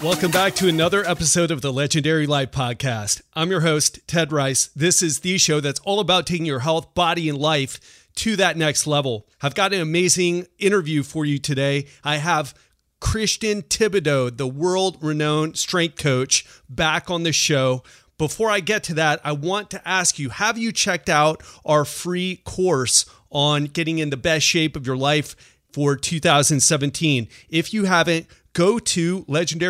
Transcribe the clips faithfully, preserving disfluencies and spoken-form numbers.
Welcome back to another episode of the Legendary Life Podcast. I'm your host, Ted Rice. This is the show that's all about taking your health, body, and life to that next level. I've got an amazing interview for you today. I have Christian Thibaudeau, the world-renowned strength coach, back on the show. Before I get to that, I want to ask you, have you checked out our free course on getting in the best shape of your life for two thousand seventeen? If you haven't, go to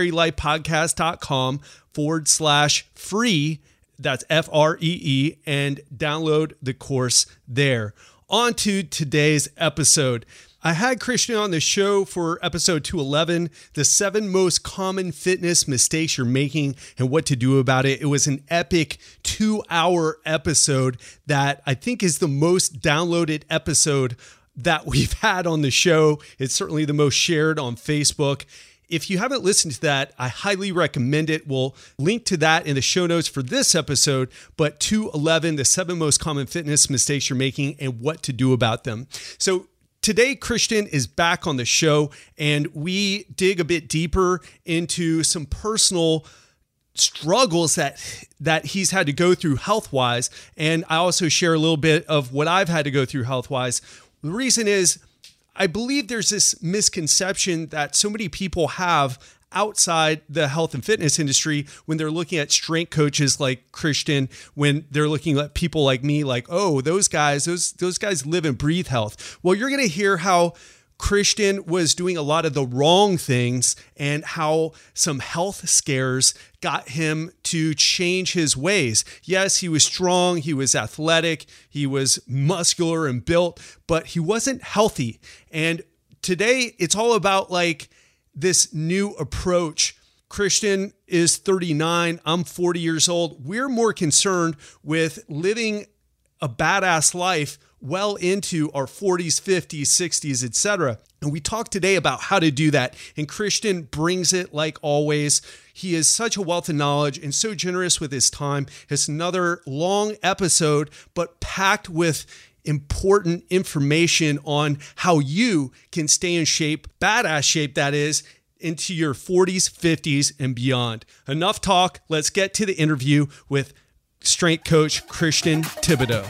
legendarylifepodcast.com forward slash free. That's F R E E, and download the course there. On to today's episode. I had Christian on the show for episode two eleven, the seven most common fitness mistakes you're making and what to do about it. It was an epic two-hour episode that I think is the most downloaded episode that we've had on the show. It's certainly the most shared on Facebook. If you haven't listened to that, I highly recommend it. We'll link to that in the show notes for this episode, but two eleven, the seven most common fitness mistakes you're making and what to do about them. So today, Christian is back on the show, and we dig a bit deeper into some personal struggles that that he's had to go through health-wise, and I also share a little bit of what I've had to go through health-wise. The reason is, I believe there's this misconception that so many people have outside the health and fitness industry when they're looking at strength coaches like Christian, when they're looking at people like me, like, oh, those guys, those, those guys live and breathe health. Well, you're going to hear how Christian was doing a lot of the wrong things and how some health scares got him to change his ways. Yes, he was strong, he was athletic, he was muscular and built, but he wasn't healthy. And today it's all about like this new approach. Christian is thirty-nine, I'm forty years old. We're more concerned with living a badass life well into our forties, fifties, sixties, et cetera. And we talk today about how to do that. And Christian brings it like always. He is such a wealth of knowledge and so generous with his time. It's another long episode, but packed with important information on how you can stay in shape, badass shape that is, into your forties, fifties, and beyond. Enough talk. Let's get to the interview with strength coach Christian Thibaudeau.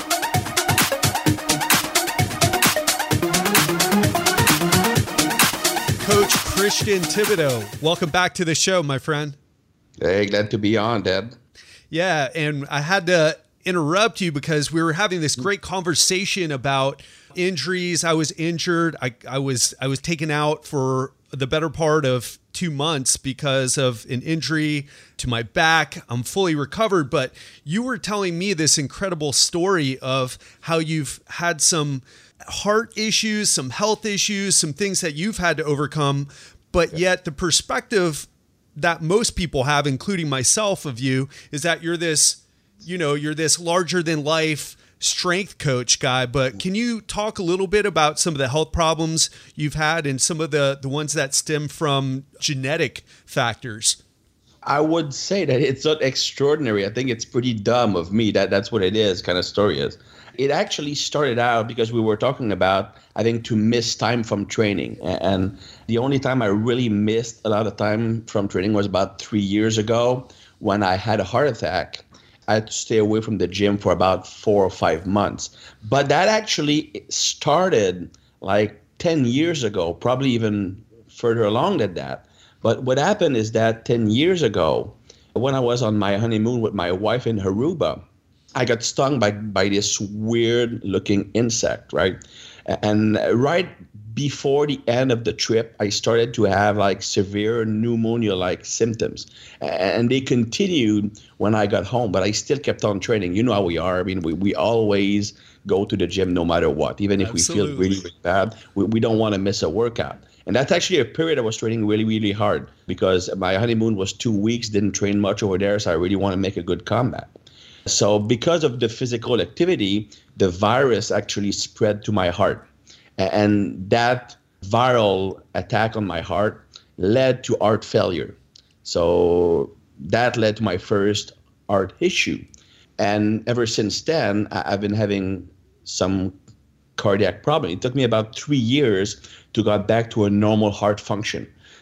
Coach Christian Thibaudeau, welcome back to the show, my friend. Hey, glad to be on, Deb. Yeah, and I had to interrupt you because we were having this great conversation about injuries. I was injured. I, I was I was taken out for the better part of two months because of an injury to my back. I'm fully recovered, but you were telling me this incredible story of how you've had some heart issues, some health issues, some things that you've had to overcome, but yet the perspective that most people have, including myself, of you is that you're this, you know, you're this larger than life strength coach guy. But can you talk a little bit about some of the health problems you've had and some of the, the ones that stem from genetic factors? I would say that it's not extraordinary. I think it's pretty dumb of me. That that's what it is, kind of story is. It actually started out because we were talking about, I think, to miss time from training. And the only time I really missed a lot of time from training was about three years ago when I had a heart attack. I had to stay away from the gym for about four or five months. But that actually started like ten years ago, probably even further along than that. But what happened is that ten years ago, when I was on my honeymoon with my wife in Aruba, I got stung by, by this weird looking insect, right? And right before the end of the trip, I started to have like severe pneumonia-like symptoms. And they continued when I got home, but I still kept on training. You know how we are. I mean, we, we always go to the gym no matter what. Even if Absolutely. we feel really, really bad, we, we don't want to miss a workout. And that's actually a period I was training really, really hard because my honeymoon was two weeks, didn't train much over there, so I really want to make a good comeback. So because of the physical activity, the virus actually spread to my heart. And that viral attack on my heart led to heart failure. So that led to my first heart issue. And ever since then, I've been having some cardiac problem. It took me about three years to get back to a normal heart function.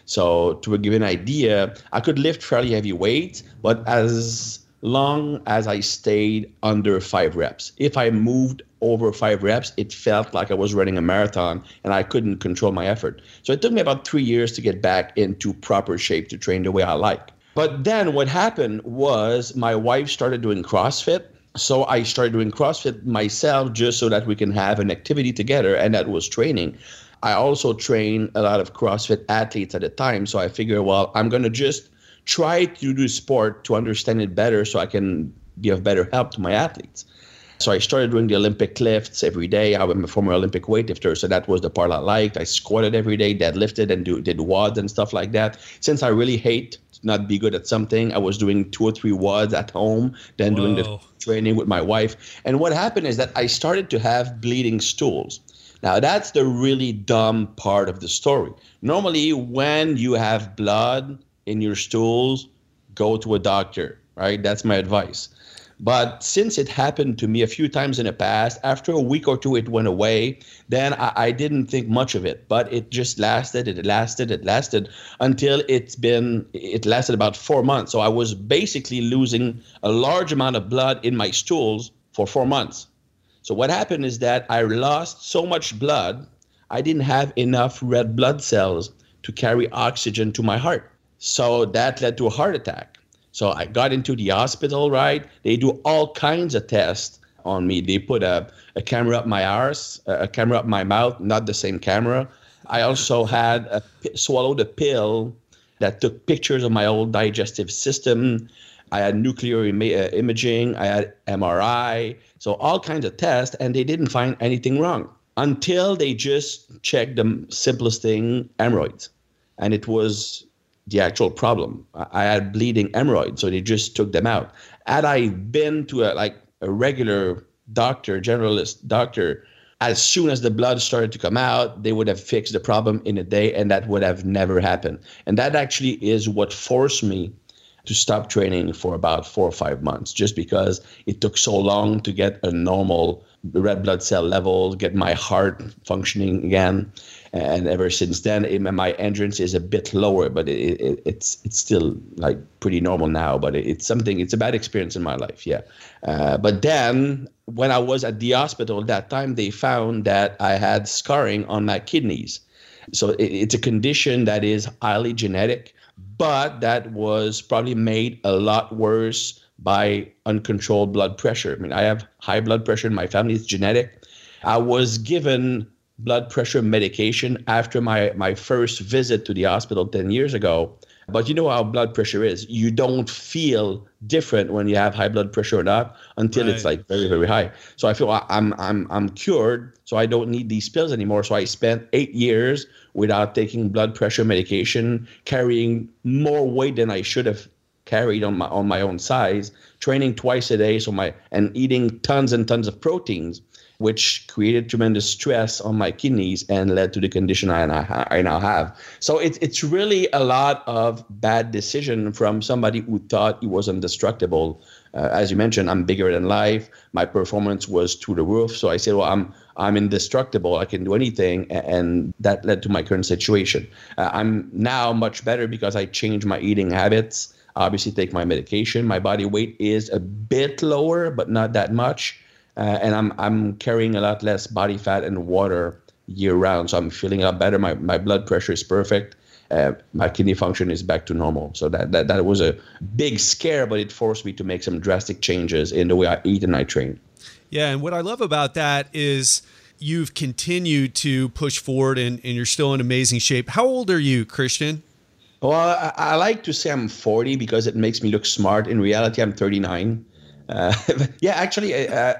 So to give you an idea, I could lift fairly heavy weights, but as long as I stayed under five reps. If I moved over five reps, it felt like I was running a marathon and I couldn't control my effort. So it took me about three years to get back into proper shape to train the way I like. But then what happened was my wife started doing CrossFit. So I started doing CrossFit myself just so that we can have an activity together, and that was training. I also trained a lot of CrossFit athletes at the time. So I figured, well, I'm going to just try to do sport to understand it better so I can be of better help to my athletes. So I started doing the Olympic lifts every day. I'm a former Olympic weightlifter, so that was the part I liked. I squatted every day, deadlifted, and do, did W O Ds and stuff like that. Since I really hate to not be good at something, I was doing two or three W O Ds at home, then Whoa. doing the training with my wife. And what happened is that I started to have bleeding stools. Now, that's the really dumb part of the story. Normally, when you have blood in your stools, go to a doctor, right? That's my advice. But since it happened to me a few times in the past, after a week or two, it went away. Then I, I didn't think much of it, but it just lasted, it lasted, it lasted until it's been, it lasted about four months. So I was basically losing a large amount of blood in my stools for four months. So what happened is that I lost so much blood, I didn't have enough red blood cells to carry oxygen to my heart. So that led to a heart attack. So I got into the hospital, right? They do all kinds of tests on me. They put a, a camera up my arse, a camera up my mouth, not the same camera. I also had a, swallowed a pill that took pictures of my old digestive system. I had nuclear Im- uh, imaging. I had M R I. So all kinds of tests, and they didn't find anything wrong until they just checked the simplest thing, hemorrhoids. And it was the actual problem. I had bleeding hemorrhoids, so they just took them out. Had I been to a like a regular doctor, generalist doctor, as soon as the blood started to come out, they would have fixed the problem in a day, and that would have never happened. And that actually is what forced me to stop training for about four or five months, just because it took so long to get a normal red blood cell level, get my heart functioning again. And ever since then, it, my endurance is a bit lower, but it, it, it's it's still like pretty normal now. But it, it's something, it's a bad experience in my life, yeah. Uh, but then when I was at the hospital at that time, they found that I had scarring on my kidneys. So it, it's a condition that is highly genetic, but that was probably made a lot worse by uncontrolled blood pressure. I mean, I have high blood pressure in my family, it's genetic. I was given blood pressure medication after my, my first visit to the hospital ten years ago. But you know how blood pressure is. You don't feel different when you have high blood pressure or not until right. It's like very, very high. So I feel I'm I'm I'm cured, so I don't need these pills anymore. So I spent eight years without taking blood pressure medication, carrying more weight than I should have carried on my on my own size, training twice a day, so my and eating tons and tons of proteins, which created tremendous stress on my kidneys and led to the condition I, I now have. So it's it's really a lot of bad decision from somebody who thought he was indestructible. Uh, as you mentioned, I'm bigger than life. My performance was through the roof. So I said, well, I'm I'm indestructible. I can do anything. And that led to my current situation. Uh, I'm now much better because I changed my eating habits. I obviously take my medication. My body weight is a bit lower, but not that much. Uh, and I'm I'm carrying a lot less body fat and water year round, so I'm feeling a lot better. My my blood pressure is perfect. Uh, my kidney function is back to normal. So that, that that was a big scare, but it forced me to make some drastic changes in the way I eat and I train. Yeah, and what I love about that is you've continued to push forward, and, and you're still in amazing shape. How old are you, Christian? Well, I, I like to say I'm forty because it makes me look smart. In reality, I'm thirty-nine. Uh, yeah, actually. Uh,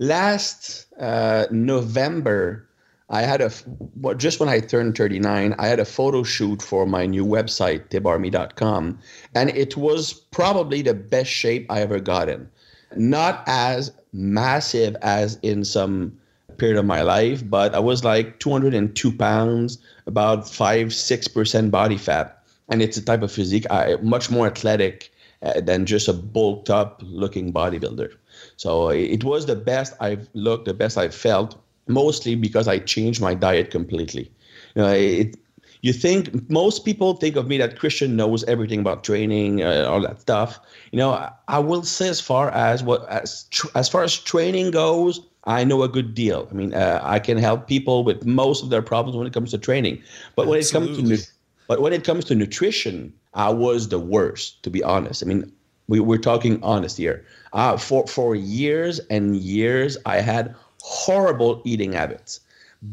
Last uh, November, I had a, well, just when I turned thirty-nine, I had a photo shoot for my new website, tib army dot com. And it was probably the best shape I ever got in. Not as massive as in some period of my life, but I was like two hundred two pounds, about five, six percent body fat. And it's a type of physique, I, much more athletic uh, than just a bulked up looking bodybuilder. So it was the best I've looked, the best I've felt, mostly because I changed my diet completely. You know, it, you think most people think of me that Christian knows everything about training, uh, all that stuff. You know, I, I will say as far as what as tr- as far as training goes, I know a good deal. I mean, uh, I can help people with most of their problems when it comes to training. But when Absolutely. it comes to nu- but when it comes to nutrition, I was the worst, to be honest. I mean, we, we're talking honest here. Uh, for for years and years, I had horrible eating habits,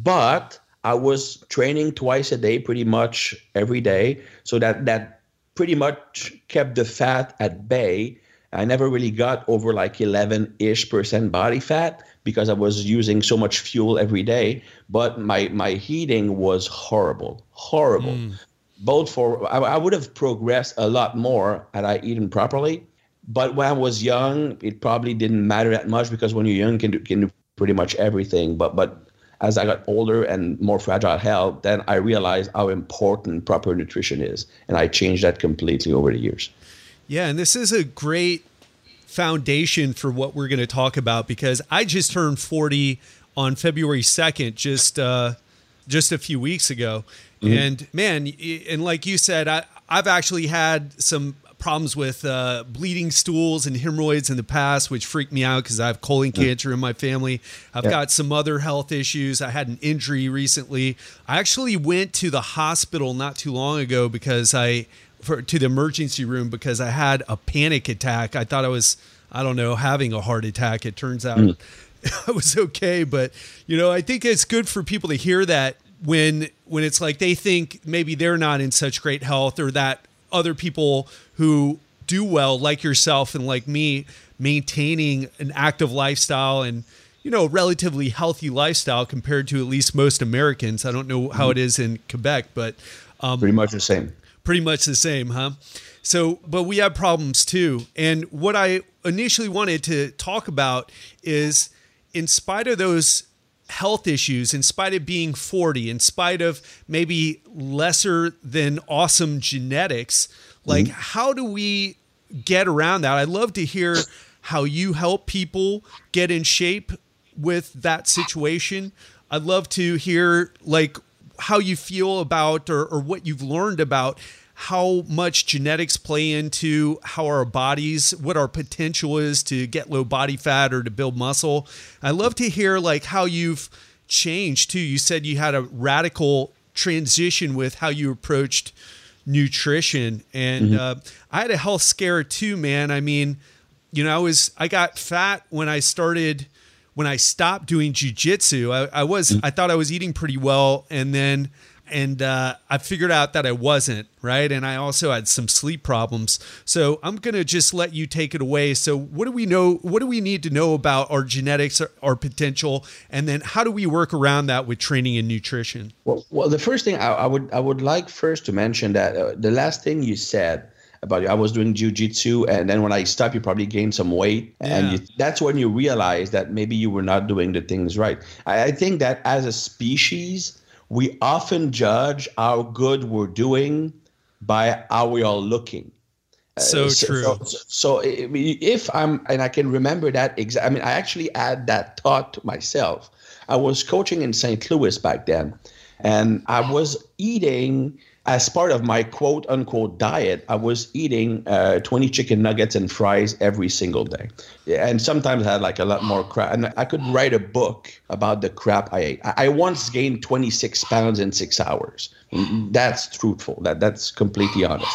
but I was training twice a day, pretty much every day. So that, that pretty much kept the fat at bay. I never really got over like eleven-ish percent body fat because I was using so much fuel every day. But my, my eating was horrible, horrible. Mm. Both for, I, I would have progressed a lot more had I eaten properly. But when I was young, it probably didn't matter that much because when you're young, you can do, can do pretty much everything. But, but as I got older and more fragile health, then I realized how important proper nutrition is. And I changed that completely over the years. Yeah, and this is a great foundation for what we're going to talk about because I just turned forty on February second, just uh, just a few weeks ago. Mm-hmm. And man, and like you said, I, I've actually had some problems with uh, bleeding stools and hemorrhoids in the past, which freaked me out because I have colon cancer in my family. I've yeah. got some other health issues. I had an injury recently. I actually went to the hospital not too long ago because I, for, to the emergency room because I had a panic attack. I thought I was, I don't know, having a heart attack. It turns out mm. I was okay. But, you know, I think it's good for people to hear that when, when it's like they think maybe they're not in such great health or that other people who do well, like yourself and like me, maintaining an active lifestyle and, you know, relatively healthy lifestyle compared to at least most Americans. I don't know how it is in Quebec, but um, pretty much the same. Pretty much the same, huh? So, but we have problems too. And what I initially wanted to talk about is, in spite of those health issues, in spite of being forty, in spite of maybe lesser than awesome genetics, like mm-hmm. how do we get around that? I'd love to hear how you help people get in shape with that situation. I'd love to hear like how you feel about or, or what you've learned about how much genetics play into how our bodies, what our potential is to get low body fat or to build muscle. I'd love to hear like how you've changed too. You said you had a radical transition with how you approached nutrition. And mm-hmm. uh, I had a health scare too, man. I mean, you know, I was, I got fat when I started, when I stopped doing jujitsu. I, I was, mm-hmm. I thought I was eating pretty well. And then And uh, I figured out that I wasn't, right? And I also had some sleep problems. So I'm going to just let you take it away. So what do we know? What do we need to know about our genetics, our, our potential? And then how do we work around that with training and nutrition? Well, well the first thing I, I would I would like first to mention that uh, the last thing you said about I was doing jiu-jitsu, and then when I stopped, you probably gained some weight. Yeah. And you, that's when you realize that maybe you were not doing the things right. I, I think that as a species, we often judge how good we're doing by how we are looking. So uh, true. So, so, so if I'm, and I can remember that exact, I mean, I actually had that thought to myself. I was coaching in Saint Louis back then, and I was eating, as part of my quote unquote diet, I was eating uh, twenty chicken nuggets and fries every single day. And sometimes I had like a lot more crap. And I could write a book about the crap I ate. I once gained twenty-six pounds in six hours. That's truthful. That That's completely honest.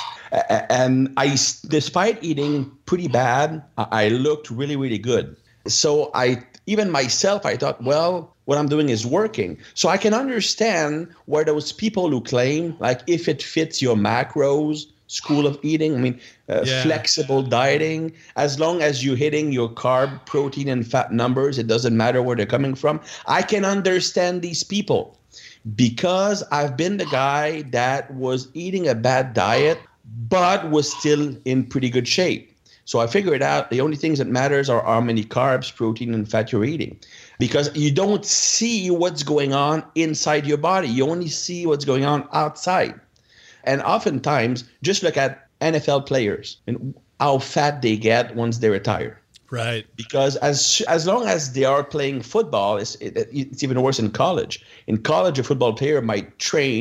And I, despite eating pretty bad, I looked really, really good. So I, even myself, I thought, well, what I'm doing is working. So I can understand where those people who claim, like, if it fits your macros, school of eating, I mean, uh, yeah. flexible dieting, as long as you're hitting your carb, protein, and fat numbers, it doesn't matter where they're coming from. I can understand these people because I've been the guy that was eating a bad diet, but was still in pretty good shape. So I figured out the only things that matters are how many carbs, protein, and fat you're eating. Because you don't see what's going on inside your body. You only see what's going on outside. And oftentimes, just look at N F L players and how fat they get once they retire. Right. Because as as long as they are playing football, it's, it, it's even worse in college. In college, a football player might train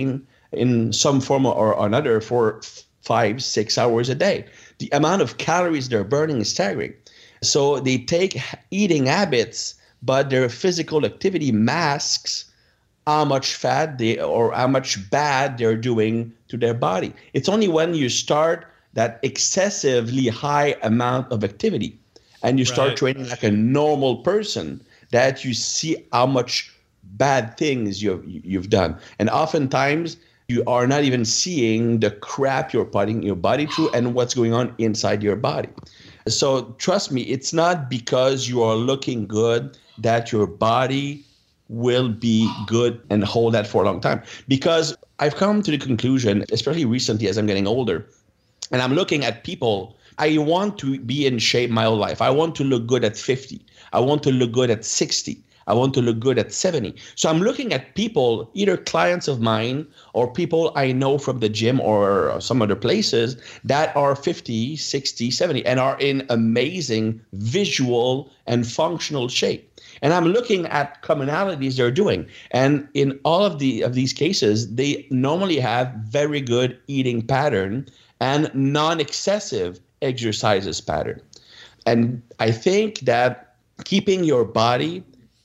in some form or another for five, six hours a day. The amount of calories they're burning is staggering. So they take eating habits, but their physical activity masks how much fat they or how much bad they're doing to their body. It's only when you start that excessively high amount of activity and you start Right. training like a normal person that you see how much bad things you've, you've done. And oftentimes you are not even seeing the crap you're putting your body through and what's going on inside your body. So trust me, it's not because you are looking good that your body will be good and hold that for a long time. Because I've come to the conclusion, especially recently as I'm getting older, and I'm looking at people, I want to be in shape my whole life. I want to look good at fifty. I want to look good at sixty. I want to look good at seventy. So I'm looking at people, either clients of mine or people I know from the gym or some other places that are fifty, sixty, seventy and are in amazing visual and functional shape. And I'm looking at commonalities they're doing. And in all of the of these cases, they normally have very good eating pattern and non-excessive exercises pattern. And I think that keeping your body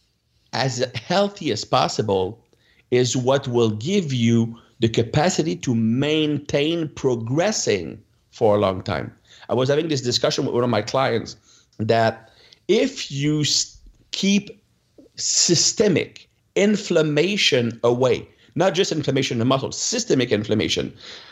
as healthy as possible is what will give you the capacity to maintain progressing for a long time. I was having this discussion with one of my clients that if you keep systemic inflammation away, not just inflammation in the muscles, systemic inflammation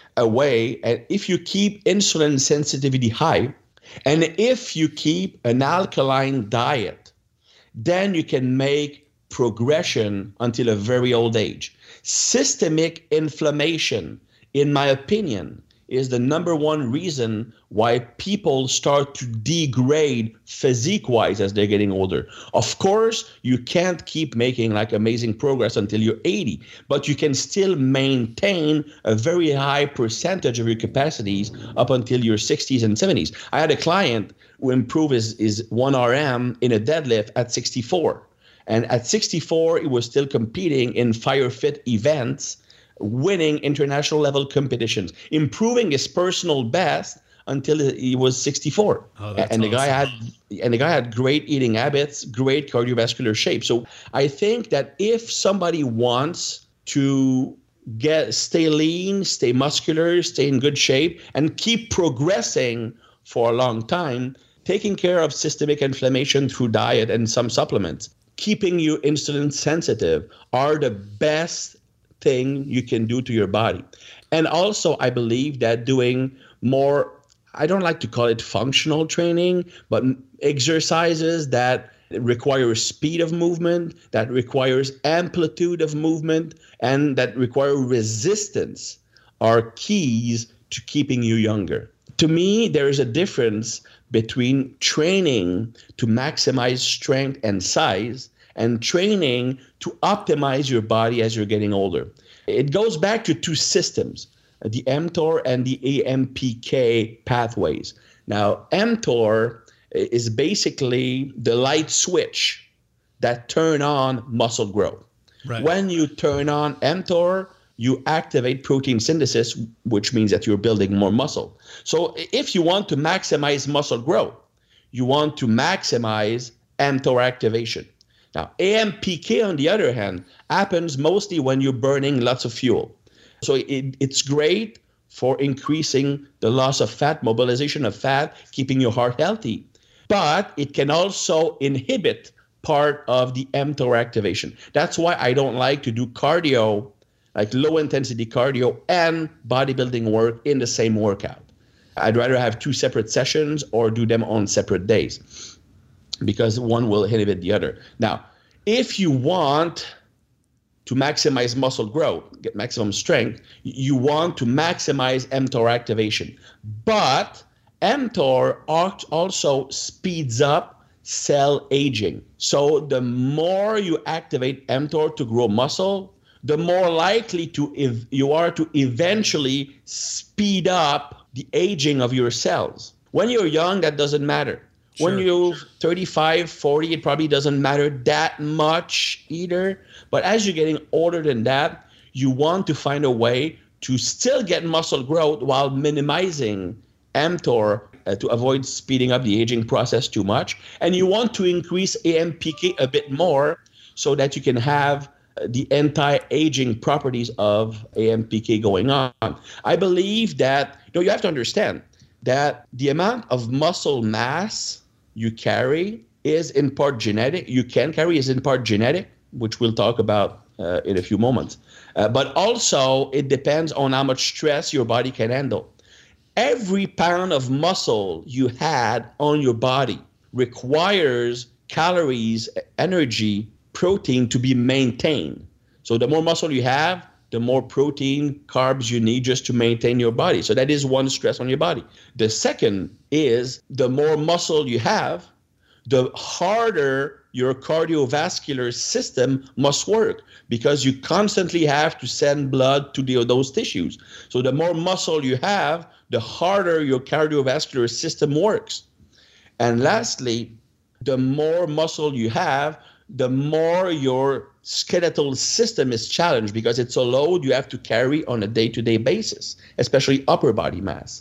away, and if you keep insulin sensitivity high, and if you keep an alkaline diet, then you can make progression until a very old age. Systemic inflammation, in my opinion, is the number one reason why people start to degrade physique-wise as they're getting older. Of course, you can't keep making like amazing progress until you're eighty, but you can still maintain a very high percentage of your capacities up until your sixties and seventies. I had a client who improved his, his one R M in a deadlift at sixty-four. And at sixty-four, he was still competing in Fire Fit events, winning international level competitions, improving his personal best until he was sixty-four. Oh, that's and the guy awesome. had and the guy had great eating habits, great cardiovascular shape. So I think that if somebody wants to get stay lean, stay muscular, stay in good shape, and keep progressing for a long time, taking care of systemic inflammation through diet and some supplements, keeping you insulin sensitive are the best thing you can do to your body. And also, I believe that doing more, I don't like to call it functional training, but exercises that require speed of movement, that requires amplitude of movement, and that require resistance are keys to keeping you younger. To me, there is a difference between training to maximize strength and size and training to optimize your body as you're getting older. It goes back to two systems, the mTOR and the A M P K pathways. Now, mTOR is basically the light switch that turn on muscle growth. Right. When you turn on mTOR, you activate protein synthesis, which means that you're building more muscle. So if you want to maximize muscle growth, you want to maximize mTOR activation. Now, A M P K, on the other hand, happens mostly when you're burning lots of fuel. So it, it's great for increasing the loss of fat, mobilization of fat, keeping your heart healthy. But it can also inhibit part of the mTOR activation. That's why I don't like to do cardio, like low-intensity cardio and bodybuilding work in the same workout. I'd rather have two separate sessions or do them on separate days because one will inhibit the other. Now, if you want to maximize muscle growth, get maximum strength, you want to maximize mTOR activation. But mTOR also speeds up cell aging. So the more you activate mTOR to grow muscle, the more likely to if you are to eventually speed up the aging of your cells. When you're young, that doesn't matter. Sure. When you're thirty-five, forty, it probably doesn't matter that much either. But as you're getting older than that, you want to find a way to still get muscle growth while minimizing mTOR uh, to avoid speeding up the aging process too much. And you want to increase A M P K a bit more so that you can have the anti-aging properties of A M P K going on. I believe that, you know, you have to understand that the amount of muscle mass you carry is in part genetic. You can carry is in part genetic, which we'll talk about uh, in a few moments. Uh, but also it depends on how much stress your body can handle. Every pound of muscle you had on your body requires calories, energy, protein to be maintained. So the more muscle you have, the more protein, carbs you need just to maintain your body. So that is one stress on your body. The second is the more muscle you have, the harder your cardiovascular system must work because you constantly have to send blood to the, those tissues. So the more muscle you have, the harder your cardiovascular system works. And lastly, the more muscle you have, the more your skeletal system is challenged because it's a load you have to carry on a day-to-day basis, especially upper body mass.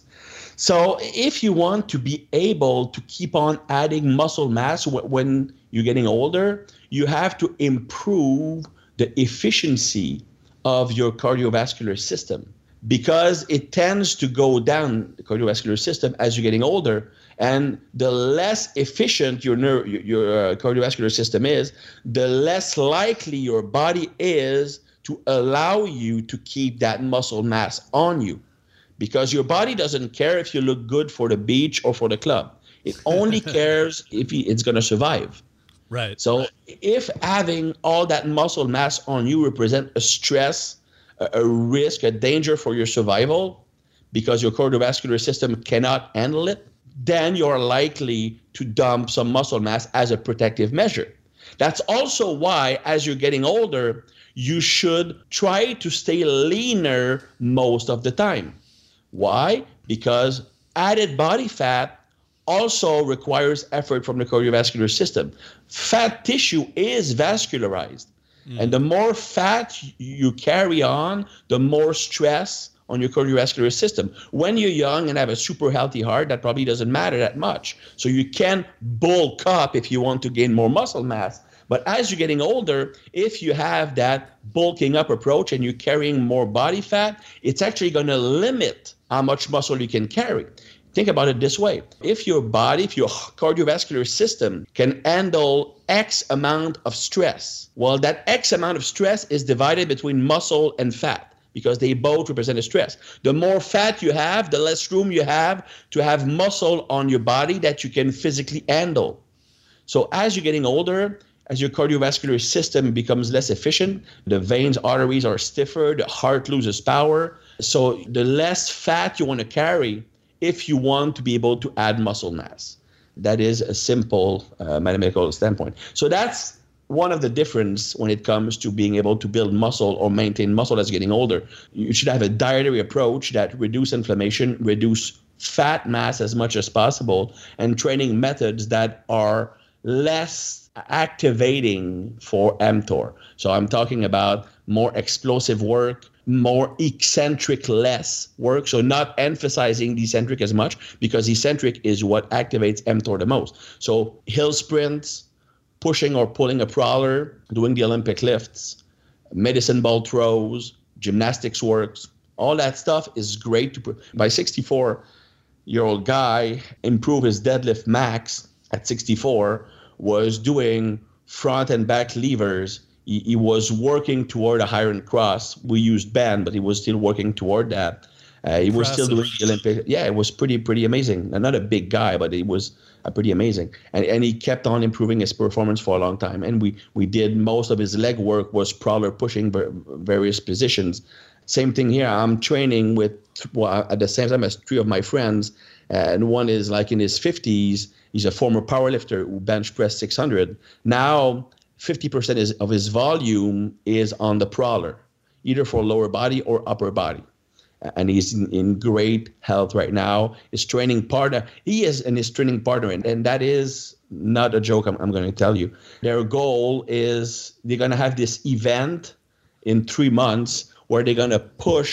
So if you want to be able to keep on adding muscle mass when you're getting older, you have to improve the efficiency of your cardiovascular system because it tends to go down, the cardiovascular system, as you're getting older. And the less efficient your neuro, your uh, cardiovascular system is, the less likely your body is to allow you to keep that muscle mass on you. Because your body doesn't care if you look good for the beach or for the club. It only cares if it's going to survive. Right. So right. if having all that muscle mass on you represent a stress, a, a risk, a danger for your survival, because your cardiovascular system cannot handle it, then you're likely to dump some muscle mass as a protective measure. That's also why, as you're getting older, you should try to stay leaner most of the time. Why? Because added body fat also requires effort from the cardiovascular system. Fat tissue is vascularized. Mm. And the more fat you carry on, the more stress on your cardiovascular system. When you're young and have a super healthy heart, that probably doesn't matter that much. So you can bulk up if you want to gain more muscle mass. But as you're getting older, if you have that bulking up approach and you're carrying more body fat, it's actually going to limit how much muscle you can carry. Think about it this way. If your body, if your cardiovascular system can handle X amount of stress, well, that X amount of stress is divided between muscle and fat, because they both represent a stress. The more fat you have, the less room you have to have muscle on your body that you can physically handle. So as you're getting older, as your cardiovascular system becomes less efficient, the veins, arteries are stiffer, the heart loses power. So the less fat you want to carry if you want to be able to add muscle mass. That is a simple uh, mathematical standpoint. So that's one of the difference when it comes to being able to build muscle or maintain muscle as getting older. You should have a dietary approach that reduce inflammation, reduce fat mass as much as possible, and training methods that are less activating for mTOR. So I'm talking about more explosive work, more eccentric less work. So not emphasizing the eccentric as much, because eccentric is what activates mTOR the most. So hill sprints, pushing or pulling a prowler, doing the Olympic lifts, medicine ball throws, gymnastics works, all that stuff is great. To by sixty-four-year-old guy, improve his deadlift max at sixty-four, was doing front and back levers. He, he was working toward a iron cross. We used band, but he was still working toward that. Uh, he was still doing the Olympic. Yeah, it was pretty, pretty amazing. Not a big guy, but it was uh, pretty amazing. And and he kept on improving his performance for a long time. And we we did most of his leg work was prowler pushing various positions. Same thing here. I'm training with, well, at the same time as three of my friends, and one is like in his fifties. He's a former powerlifter who bench pressed six hundred. Now, fifty percent is, of his volume is on the prowler, either for lower body or upper body. And he's in, in great health right now. His training partner, he is and his training partner, and, and that is not a joke, I'm, I'm going to tell you. Their goal is they're going to have this event in three months where they're going to push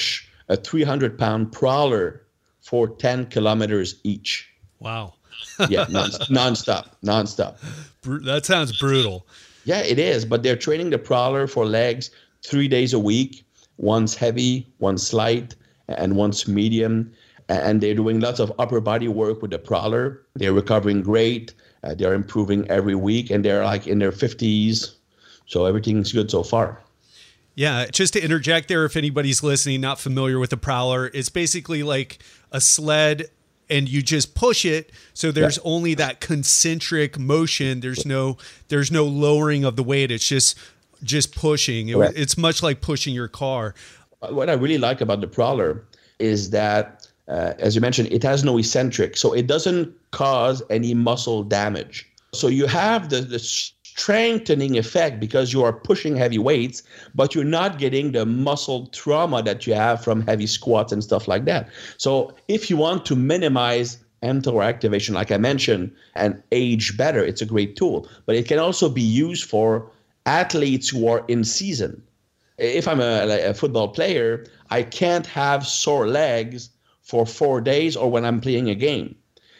a three hundred pound prowler for ten kilometers each. Wow. Yeah, non, nonstop, nonstop. That sounds brutal. Yeah, it is. But they're training the prowler for legs three days a week. One's heavy, one's light, and one's medium. And they're doing lots of upper body work with the prowler. They're recovering great. Uh, they're improving every week, and they're like in their fifties. So everything's good so far. Yeah, just to interject there, if anybody's listening, not familiar with the prowler, it's basically like a sled and you just push it. So there's yeah. only that concentric motion. There's no there's no lowering of the weight. It's just just pushing. It, right. It's much like pushing your car. What I really like about the prowler is that, uh, as you mentioned, it has no eccentric. So it doesn't cause any muscle damage. So you have the, the strengthening effect because you are pushing heavy weights, but you're not getting the muscle trauma that you have from heavy squats and stuff like that. So if you want to minimize mTOR activation, like I mentioned, and age better, it's a great tool. But it can also be used for athletes who are in season. If I'm a, a football player, I can't have sore legs for four days or when I'm playing a game.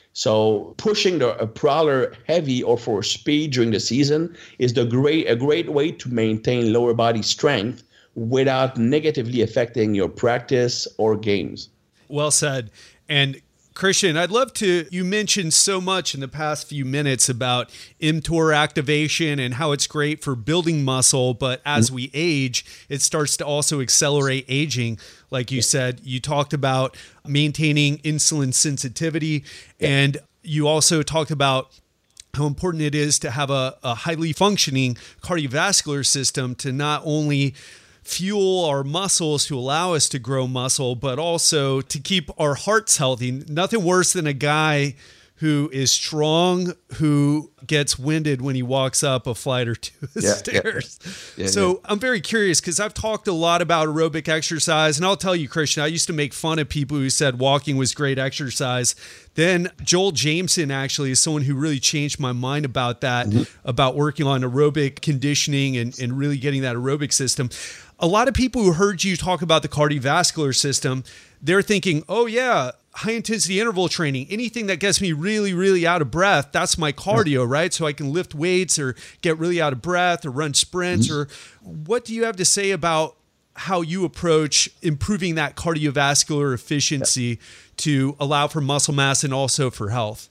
So pushing the a prowler heavy or for speed during the season is the great a great way to maintain lower body strength without negatively affecting your practice or games. Well said. And Christian, I'd love to, you mentioned so much in the past few minutes about mTOR activation and how it's great for building muscle, but as we age, it starts to also accelerate aging. Like you said, you talked about maintaining insulin sensitivity, and you also talked about how important it is to have a, a highly functioning cardiovascular system to not only fuel our muscles to allow us to grow muscle, but also to keep our hearts healthy. Nothing worse than a guy who is strong, who gets winded when he walks up a flight or two of yeah, stairs. Yeah. Yeah, so yeah. I'm very curious because I've talked a lot about aerobic exercise, and I'll tell you, Christian, I used to make fun of people who said walking was great exercise. Then Joel Jameson actually is someone who really changed my mind about that, mm-hmm. about working on aerobic conditioning and, and really getting that aerobic system. A lot of people who heard you talk about the cardiovascular system, they're thinking, oh yeah, high intensity interval training, anything that gets me really, really out of breath, that's my cardio, right? So I can lift weights or get really out of breath or run sprints. Mm-hmm. Or what do you have to say about how you approach improving that cardiovascular efficiency yeah. to allow for muscle mass and also for health?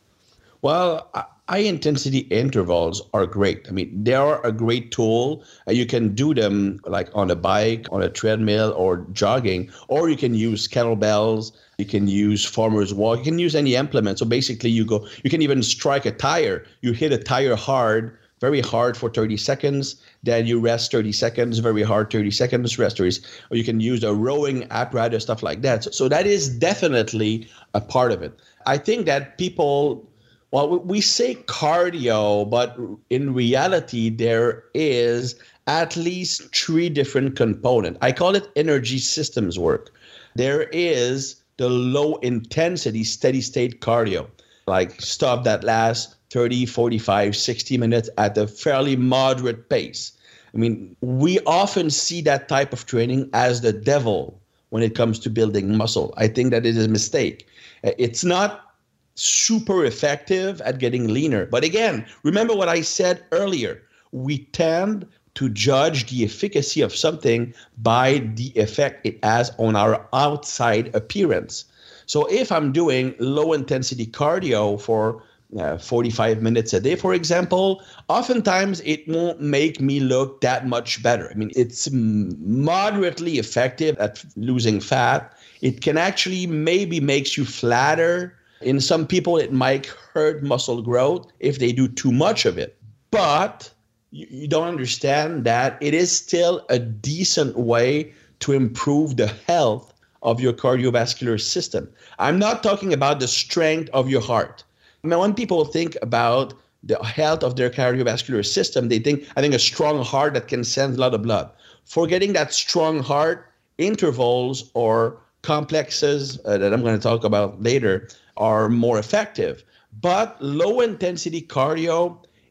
Well, high intensity intervals are great. I mean, they are a great tool. Uh, you can do them like on a bike, on a treadmill, or jogging, or you can use kettlebells. You can use farmer's walk. You can use any implement. So basically, you go. You can even strike a tire. You hit a tire hard, very hard for thirty seconds. Then you rest thirty seconds, very hard, thirty seconds, rest thirty. Or you can use a rowing apparatus, stuff like that. So, so that is definitely a part of it. I think that people. Well, we say cardio, but in reality, there is at least three different components. I call it energy systems work. There is the low intensity, steady state cardio, like stuff that lasts thirty, forty-five, sixty minutes at a fairly moderate pace. I mean, we often see that type of training as the devil when it comes to building muscle. I think that it is a mistake. It's not super effective at getting leaner. But again, remember what I said earlier. We tend to judge the efficacy of something by the effect it has on our outside appearance. So if I'm doing low intensity cardio for uh, forty-five minutes a day, for example, oftentimes it won't make me look that much better. I mean, it's moderately effective at losing fat. It can actually maybe makes you flatter. In some people, it might hurt muscle growth if they do too much of it. But you, you don't understand that it is still a decent way to improve the health of your cardiovascular system. I'm not talking about the strength of your heart. Now, when people think about the health of their cardiovascular system, they think, I think a strong heart that can send a lot of blood. Forgetting that strong heart, intervals or complexes uh, that I'm going to talk about later are more effective. But low intensity cardio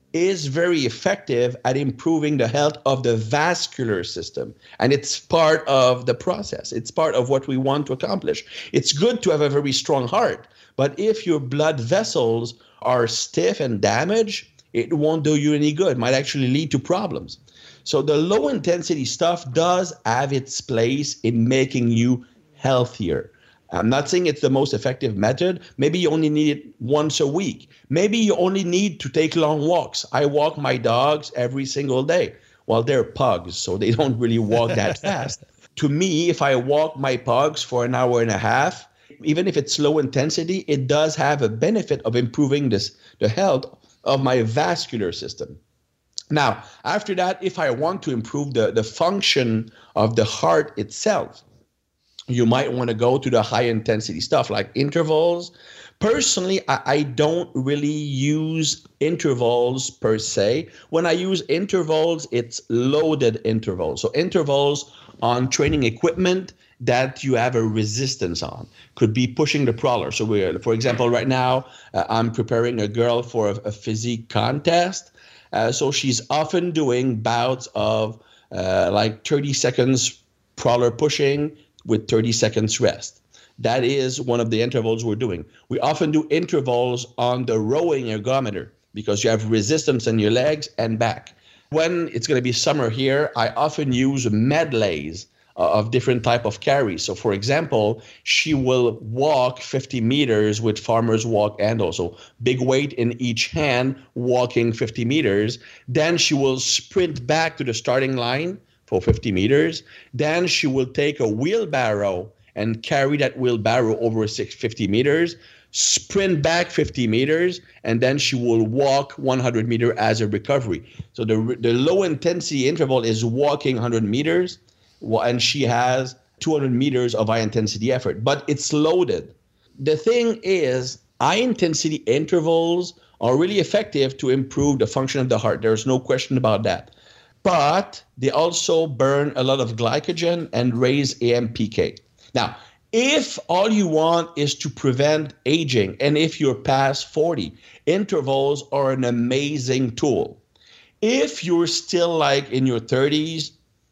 is very effective at improving the health of the vascular system. And it's part of the process. It's part of what we want to accomplish. It's good to have a very strong heart, but if your blood vessels are stiff and damaged, it won't do you any good. It might actually lead to problems. So the low intensity stuff does have its place in making you healthier. I'm not saying it's the most effective method. Maybe you only need it once a week. Maybe you only need to take long walks. I walk my dogs every single day. Well, they're pugs, so they don't really walk that fast. To me, if I walk my pugs for an hour and a half, even if it's low intensity, it does have a benefit of improving this, the health of my vascular system. Now, after that, if I want to improve the, the function of the heart itself, you might want to go to the high intensity stuff like intervals. Personally, I, I don't really use intervals per se. When I use intervals, it's loaded intervals. So intervals on training equipment that you have a resistance on. Could be pushing the crawler. So we're, for example, right now, uh, I'm preparing a girl for a, a physique contest. Uh, so she's often doing bouts of uh, like thirty seconds crawler pushing with thirty seconds rest. That is one of the intervals we're doing. We often do intervals on the rowing ergometer because you have resistance in your legs and back. When it's going to be summer here, I often use medleys of different type of carries. So for example, she will walk fifty meters with farmer's walk handle. So big weight in each hand, walking fifty meters. Then she will sprint back to the starting line for fifty meters. Then she will take a wheelbarrow and carry that wheelbarrow over six hundred fifty meters, sprint back fifty meters, and then she will walk one hundred meters as a recovery. So the, the low intensity interval is walking one hundred meters, and she has two hundred meters of high intensity effort, but it's loaded. The thing is, high intensity intervals are really effective to improve the function of the heart. There's no question about that. But they also burn a lot of glycogen and raise A M P K. Now, if all you want is to prevent aging, and if you're past forty, intervals are an amazing tool. If you're still like in your thirties,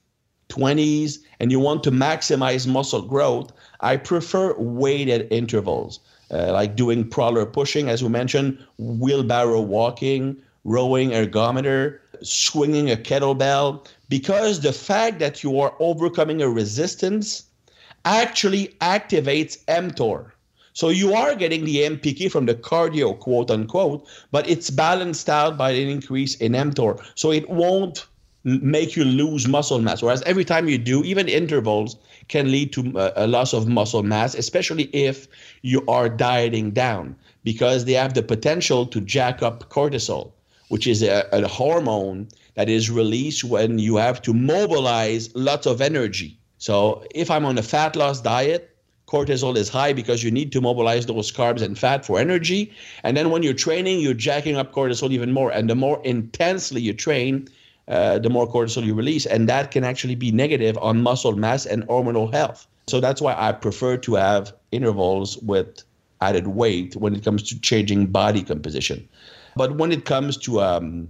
twenties, and you want to maximize muscle growth, I prefer weighted intervals, uh, like doing crawler pushing, as we mentioned, wheelbarrow walking, rowing ergometer, swinging a kettlebell, because the fact that you are overcoming a resistance actually activates mTOR. So you are getting the M P K from the cardio, quote unquote, but it's balanced out by an increase in mTOR. So it won't make you lose muscle mass. Whereas every time you do, even intervals can lead to a loss of muscle mass, especially if you are dieting down, because they have the potential to jack up cortisol, which is a, a hormone that is released when you have to mobilize lots of energy. So if I'm on a fat loss diet, cortisol is high because you need to mobilize those carbs and fat for energy. And then when you're training, you're jacking up cortisol even more. And the more intensely you train, uh, the more cortisol you release. And that can actually be negative on muscle mass and hormonal health. So that's why I prefer to have intervals with added weight when it comes to changing body composition. But when it comes to um,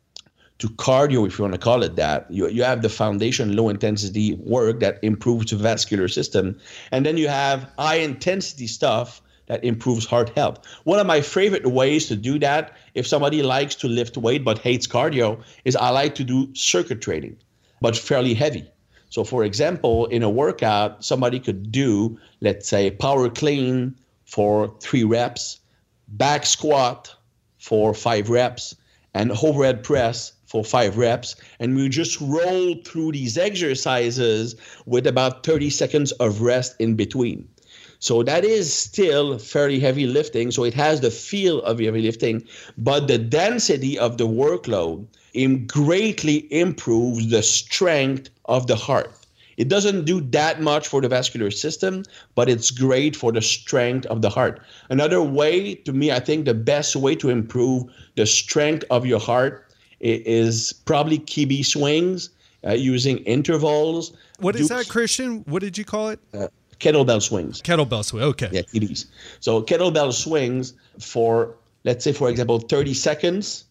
to cardio, if you want to call it that, you, you have the foundation low intensity work that improves the vascular system. And then you have high intensity stuff that improves heart health. One of my favorite ways to do that, if somebody likes to lift weight but hates cardio, is I like to do circuit training, but fairly heavy. So for example, in a workout, somebody could do, let's say, power clean for three reps, back squat for five reps, and overhead press for five reps. And we just roll through these exercises with about thirty seconds of rest in between. So that is still fairly heavy lifting. So it has the feel of heavy lifting, but the density of the workload greatly improves the strength of the heart. It doesn't do that much for the vascular system, but it's great for the strength of the heart. Another way, to me, I think the best way to improve the strength of your heart is probably Kibi swings, uh, using intervals. What is that, Christian? What did you call it? Uh, kettlebell swings. Kettlebell swing, okay. Yeah, Kibis. So kettlebell swings for, let's say, for example, thirty seconds,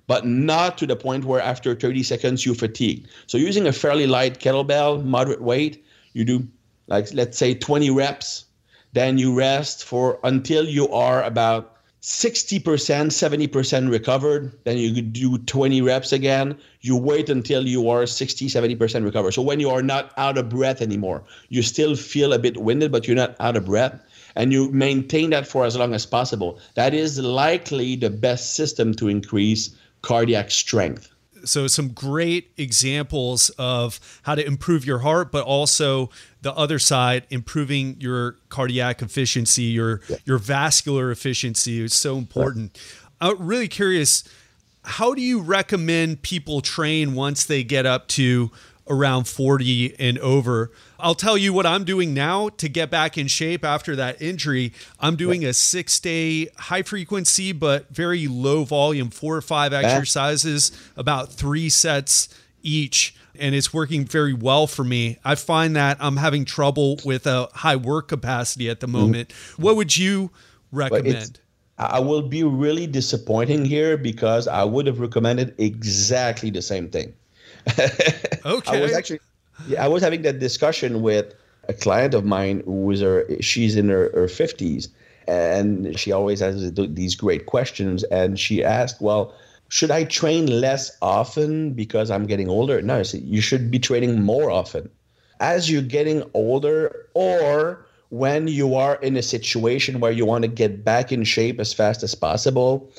but not to the point where after thirty seconds you fatigue. So using a fairly light kettlebell, moderate weight, you do like, let's say twenty reps, then you rest for until you are about sixty percent, seventy percent recovered. Then you do twenty reps again. You wait until you are sixty, seventy percent recovered. So when you are not out of breath anymore, you still feel a bit winded, but you're not out of breath. And you maintain that for as long as possible. That is likely the best system to increase cardiac strength. So some great examples of how to improve your heart, but also the other side, improving your cardiac efficiency, your yeah. your vascular efficiency is so important. Right. I'm really curious, how do you recommend people train once they get up to around forty and over? I'll tell you what I'm doing now to get back in shape after that injury. I'm doing a six day high frequency, but very low volume, four or five exercises, about three sets each. And it's working very well for me. I find that I'm having trouble with a high work capacity at the moment. Mm-hmm. What would you recommend? I will be really disappointing here because I would have recommended exactly the same thing. Okay. I was actually, yeah, I was having that discussion with a client of mine who was her, she's in her, her fifties, and she always has these great questions. And she asked, well, should I train less often because I'm getting older? No, I said, you should be training more often. As you're getting older, or when you are in a situation where you want to get back in shape as fast as possible,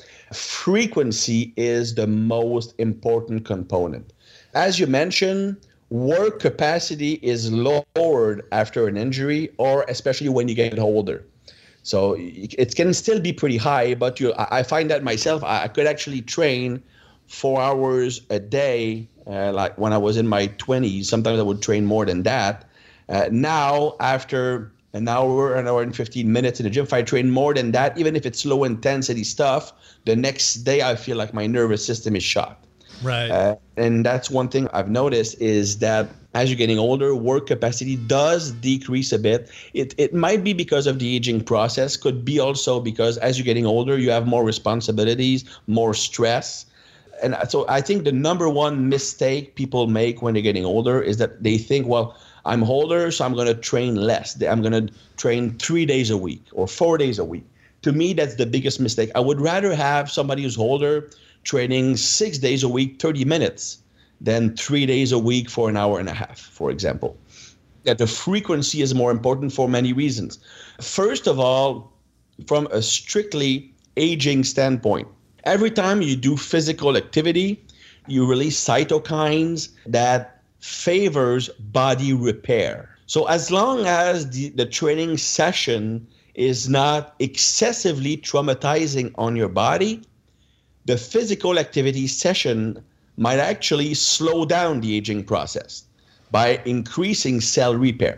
frequency is the most important component. As you mentioned, work capacity is lowered after an injury, or especially when you get older. So it can still be pretty high, but you, I find that myself, I could actually train four hours a day. Uh, like when I was in my twenties, sometimes I would train more than that. Uh, now, after an hour, an hour and fifteen minutes in the gym, if I train more than that, even if it's low intensity stuff, the next day I feel like my nervous system is shot. Right. Uh, and that's one thing I've noticed is that as you're getting older, work capacity does decrease a bit. It it might be because of the aging process, could be also because as you're getting older, you have more responsibilities, more stress. And so I think the number one mistake people make when they're getting older is that they think, well, I'm older, so I'm going to train less. I'm going to train three days a week or four days a week. To me, that's the biggest mistake. I would rather have somebody who's older training six days a week, thirty minutes, than three days a week for an hour and a half, for example. That the frequency is more important for many reasons. First of all, from a strictly aging standpoint, every time you do physical activity, you release cytokines that favors body repair. So as long as the, the training session is not excessively traumatizing on your body, the physical activity session might actually slow down the aging process by increasing cell repair.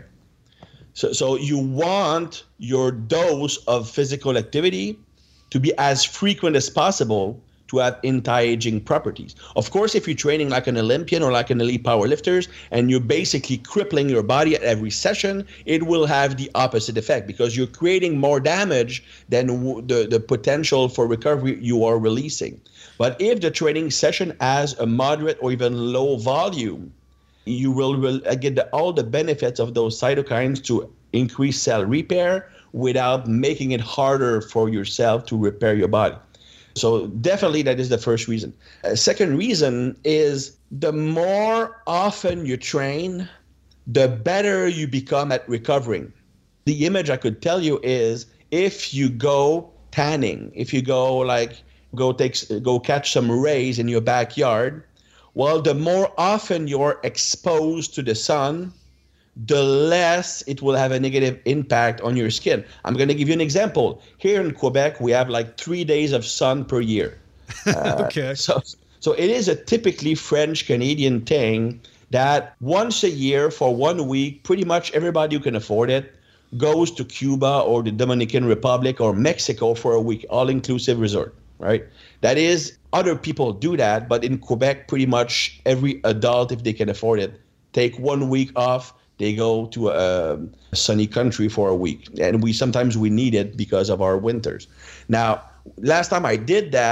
So, so you want your dose of physical activity to be as frequent as possible to have anti-aging properties. Of course, if you're training like an Olympian or like an elite powerlifters and you're basically crippling your body at every session, it will have the opposite effect because you're creating more damage than the, the potential for recovery you are releasing. But if the training session has a moderate or even low volume, you will, will get the, all the benefits of those cytokines to increase cell repair without making it harder for yourself to repair your body. So definitely that is the first reason. Uh, second reason is the more often you train, the better you become at recovering. The image I could tell you is if you go tanning, if you go like go take go catch some rays in your backyard, well, the more often you're exposed to the sun, the less it will have a negative impact on your skin. I'm going to give you an example. Here in Quebec, we have like three days of sun per year. Uh, okay. So, so it is a typically French-Canadian thing that once a year for one week, pretty much everybody who can afford it goes to Cuba or the Dominican Republic or Mexico for a week, all-inclusive resort, right? That is, other people do that, but in Quebec, pretty much every adult, if they can afford it, take one week off. They go to a, a sunny country for a week. And we sometimes we need it because of our winters. Now, last time I did that,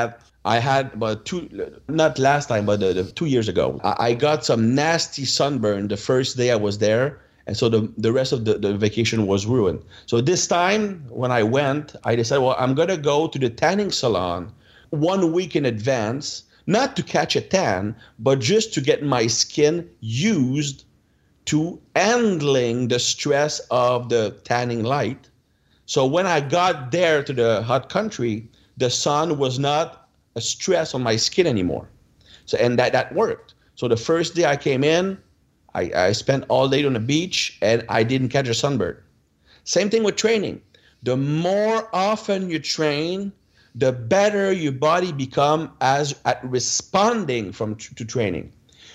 I had about two, not last time, but the, the two years ago, I, I got some nasty sunburn the first day I was there. And so the, the rest of the, the vacation was ruined. So this time when I went, I decided, well, I'm going to go to the tanning salon one week in advance, not to catch a tan, but just to get my skin used to handling the stress of the tanning light. So when I got there to the hot country, the sun was not a stress on my skin anymore. So, and that, that worked. So the first day I came in, I, I spent all day on the beach and I didn't catch a sunburn. Same thing with training. The more often you train, the better your body become as at responding from to training.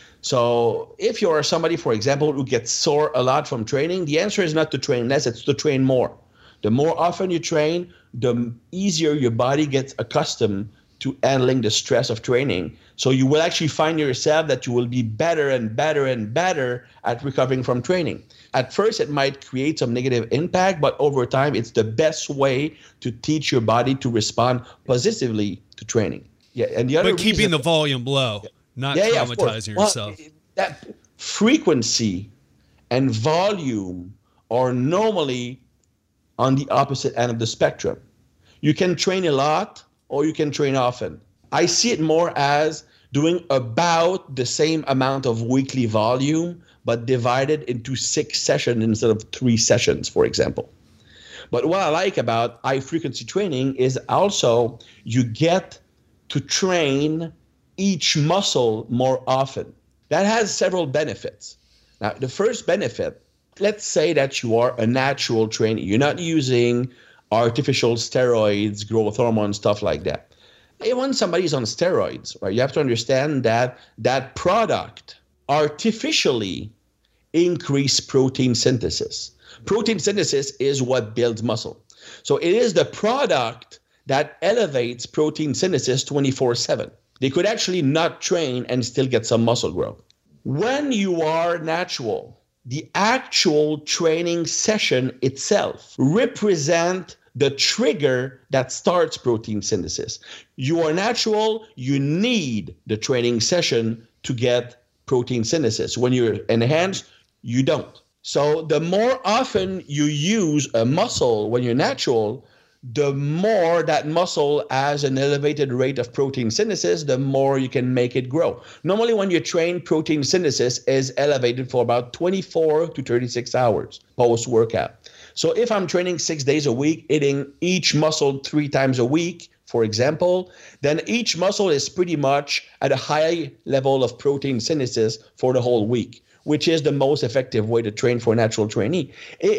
So if you are somebody, for example, who gets sore a lot from training, the answer is not to train less, it's to train more. The more often you train, the easier your body gets accustomed to handling the stress of training. So you will actually find yourself that you will be better and better and better at recovering from training. At first, it might create some negative impact, but over time, it's the best way to teach your body to respond positively to training. Yeah, and the other but keeping the volume low, not yeah, traumatizing yeah, yourself. Well, that frequency and volume are normally on the opposite end of the spectrum. You can train a lot, or you can train often. I see it more as doing about the same amount of weekly volume, but divided into six sessions instead of three sessions, for example. But what I like about high frequency training is also you get to train each muscle more often. That has several benefits. Now, the first benefit, let's say that you are a natural trainer. You're not using artificial steroids, growth hormone, stuff like that. When somebody's on steroids, right, you have to understand that that product artificially increase protein synthesis. Protein synthesis is what builds muscle. So it is the product that elevates protein synthesis twenty-four seven. They could actually not train and still get some muscle growth. When you are natural, the actual training session itself represents the trigger that starts protein synthesis. You are natural, you need the training session to get protein synthesis. When you're enhanced, you don't. So the more often you use a muscle when you're natural, the more that muscle has an elevated rate of protein synthesis, the more you can make it grow. Normally when you train, protein synthesis is elevated for about twenty-four to thirty-six hours post-workout. So if I'm training six days a week, hitting each muscle three times a week, for example, then each muscle is pretty much at a high level of protein synthesis for the whole week, which is the most effective way to train for a natural trainee.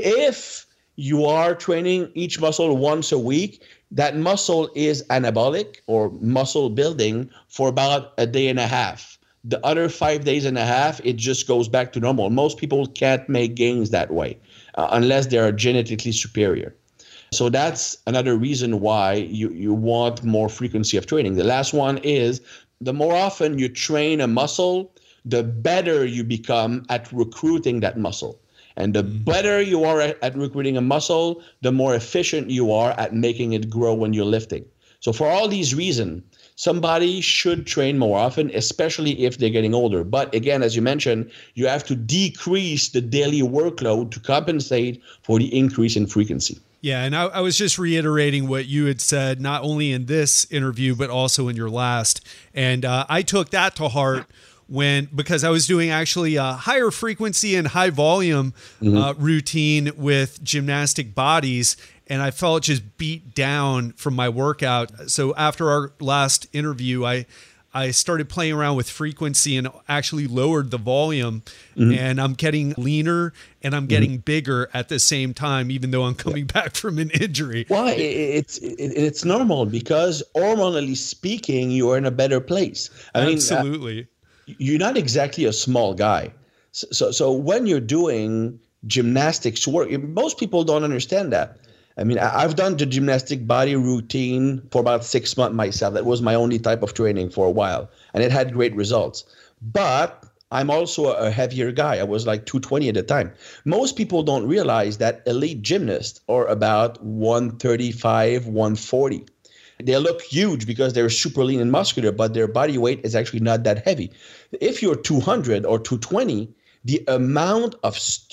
If you are training each muscle once a week, that muscle is anabolic or muscle building for about a day and a half. The other five days and a half, it just goes back to normal. Most people can't make gains that way uh, unless they are genetically superior. So that's another reason why you, you want more frequency of training. The last one is the more often you train a muscle, the better you become at recruiting that muscle. And the better you are at, at recruiting a muscle, the more efficient you are at making it grow when you're lifting. So for all these reasons, somebody should train more often, especially if they're getting older. But again, as you mentioned, you have to decrease the daily workload to compensate for the increase in frequency. Yeah, and I, I was just reiterating what you had said, not only in this interview, but also in your last. And uh, I took that to heart when, because I was doing actually a higher frequency and high volume mm-hmm. uh, routine with gymnastic bodies, and I felt just beat down from my workout. So after our last interview, I I started playing around with frequency and actually lowered the volume, mm-hmm. and I'm getting leaner and I'm getting mm-hmm. bigger at the same time, even though I'm coming yeah. back from an injury. Well, it's it, it's normal because hormonally speaking, you are in a better place. I Absolutely. mean, uh, you're not exactly a small guy. So, so, so when you're doing gymnastics work, most people don't understand that. I mean, I've done the gymnastic body routine for about six months myself. That was my only type of training for a while, and it had great results. But I'm also a heavier guy. I was like two twenty at the time. Most people don't realize that elite gymnasts are about one thirty-five, one forty. They look huge because they're super lean and muscular, but their body weight is actually not that heavy. If you're two hundred or two twenty, the amount of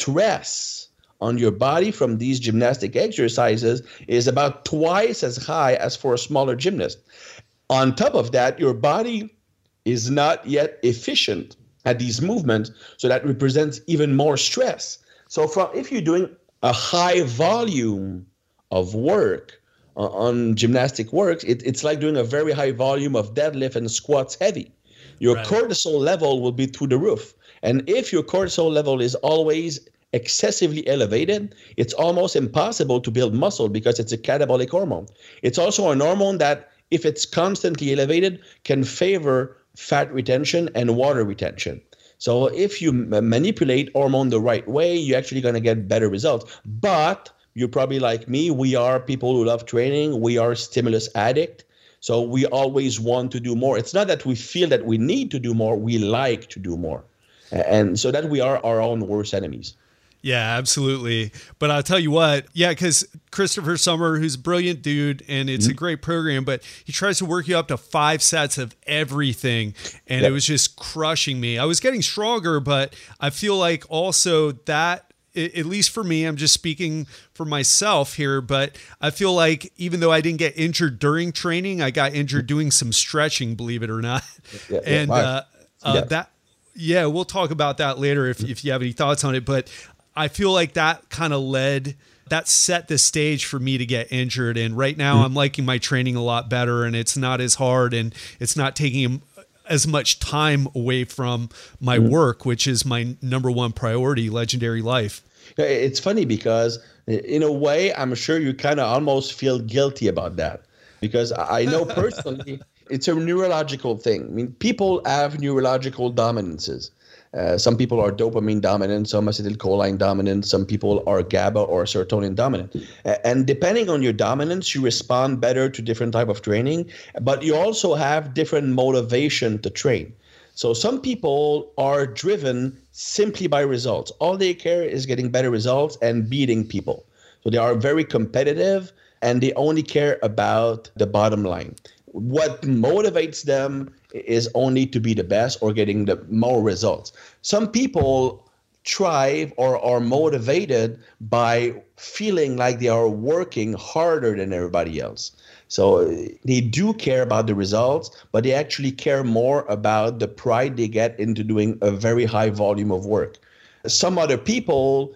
stress on your body from these gymnastic exercises is about twice as high as for a smaller gymnast. On top of that, your body is not yet efficient at these movements, so that represents even more stress. So from if you're doing a high volume of work uh, on gymnastic works, it, it's like doing a very high volume of deadlift and squats heavy. Your right. cortisol level will be through the roof. And if your cortisol level is always excessively elevated, it's almost impossible to build muscle because it's a catabolic hormone. It's also an hormone that, if it's constantly elevated, can favor fat retention and water retention. So if you m- manipulate hormone the right way, you're actually going to get better results. But you're probably like me. We are people who love training. We are stimulus addict. So we always want to do more. It's not that we feel that we need to do more. We like to do more. And so that we are our own worst enemies. Yeah, absolutely. But I'll tell you what, yeah, because Christopher Sommer, who's a brilliant dude, and it's mm-hmm. a great program, but he tries to work you up to five sets of everything, and yep. it was just crushing me. I was getting stronger, but I feel like also that, at least for me, I'm just speaking for myself here, but I feel like even though I didn't get injured during training, I got injured doing some stretching, believe it or not. Yeah, yeah, and wow. uh, uh, yeah. that, yeah, we'll talk about that later if, if you have any thoughts on it, but I feel like that kind of led, that set the stage for me to get injured. And right now I'm liking my training a lot better, and it's not as hard, and it's not taking as much time away from my work, which is my number one priority, Legendary Life. It's funny because in a way, I'm sure you kind of almost feel guilty about that, because I know personally it's a neurological thing. I mean, people have neurological dominances. Uh, some people are dopamine dominant, some acetylcholine dominant, some people are GABA or serotonin dominant. Uh, and depending on your dominance, you respond better to different type of training, but you also have different motivation to train. So some people are driven simply by results. All they care is getting better results and beating people. So they are very competitive, and they only care about the bottom line. What motivates them is only to be the best or getting the more results. Some people thrive or are motivated by feeling like they are working harder than everybody else. So they do care about the results, but they actually care more about the pride they get into doing a very high volume of work. Some other people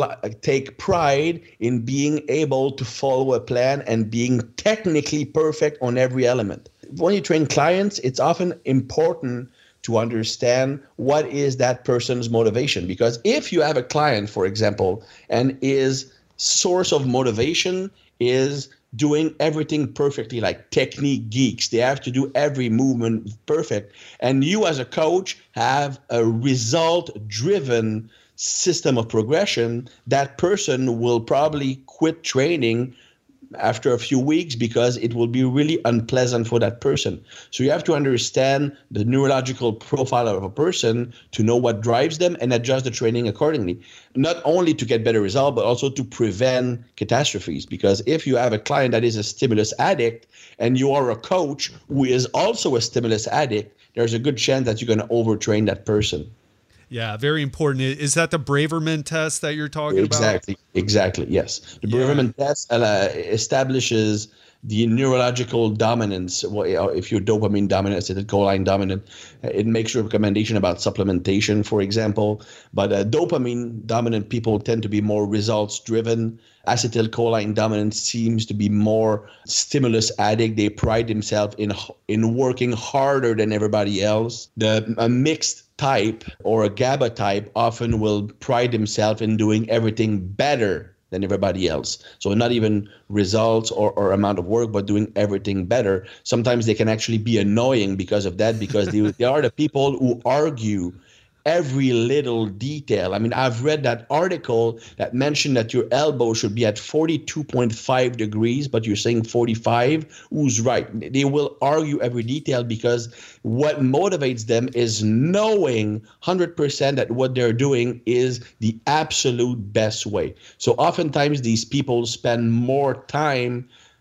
take pride in being able to follow a plan and being technically perfect on every element. When you train clients, it's often important to understand what is that person's motivation. Because if you have a client, for example, and his source of motivation is doing everything perfectly, like technique geeks, they have to do every movement perfect, and you as a coach have a result-driven system of progression, that person will probably quit training after a few weeks because it will be really unpleasant for that person. So you have to understand the neurological profile of a person to know what drives them and adjust the training accordingly. Not only to get better results, but also to prevent catastrophes. Because if you have a client that is a stimulus addict and you are a coach who is also a stimulus addict, there's a good chance that you're going to overtrain that person. Yeah, very important. Is that the Braverman test that you're talking exactly, about? Exactly, exactly, yes. The yeah. Braverman test uh, establishes the neurological dominance. Well, if you're dopamine dominant, acetylcholine dominant, it makes a recommendation about supplementation, for example. But uh, dopamine dominant people tend to be more results driven. Acetylcholine dominant seems to be more stimulus addict. They pride themselves in in working harder than everybody else. The a mixed type or a GABA type often will pride themselves in doing everything better than everybody else. So not even results or, or amount of work, but doing everything better. Sometimes they can actually be annoying because of that, because they, they are the people who argue every little detail. I mean, I've read that article that mentioned that your elbow should be at forty-two point five degrees, but you're saying forty-five. Who's right? They will argue every detail because what motivates them is knowing one hundred percent that what they're doing is the absolute best way. So oftentimes these people spend more time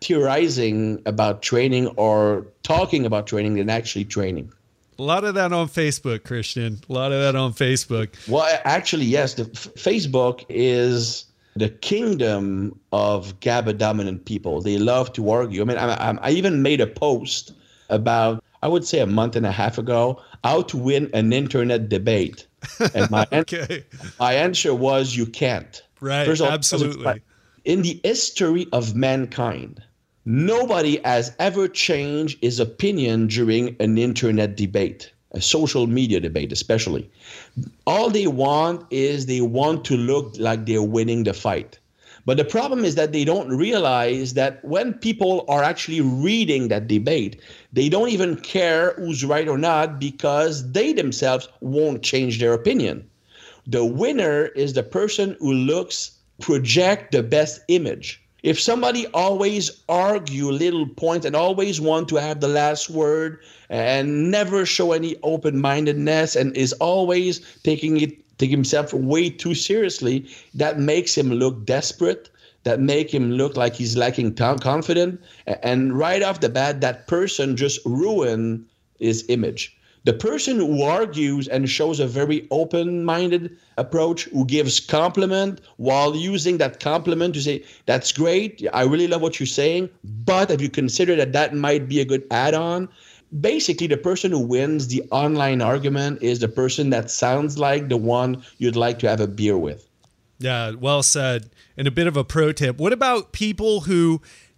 theorizing about training or talking about training than actually training. A lot of that on Facebook, Christian. A lot of that on Facebook. Well, actually, yes. The f- Facebook is the kingdom of GABA dominant people. They love to argue. I mean, I, I, I even made a post about, I would say a month and a half ago, how to win an internet debate. And my, okay. my answer was, you can't. Right, First of all, absolutely. In the history of mankind, nobody has ever changed his opinion during an internet debate, a social media debate especially. All they want is they want to look like they're winning the fight. But the problem is that they don't realize that when people are actually reading that debate, they don't even care who's right or not because they themselves won't change their opinion. The winner is the person who looks, project the best image. If somebody always argue little points and always want to have the last word and never show any open-mindedness and is always taking it taking himself way too seriously, that makes him look desperate, that make him look like he's lacking confidence. And right off the bat, that person just ruin his image. The person who argues and shows a very open-minded approach, who gives compliment while using that compliment to say, that's great, I really love what you're saying, but have you considered that that might be a good add-on? Basically, the person who wins the online argument is the person that sounds like the one you'd like to have a beer with. Yeah, well said. And a bit of a pro tip. What about people who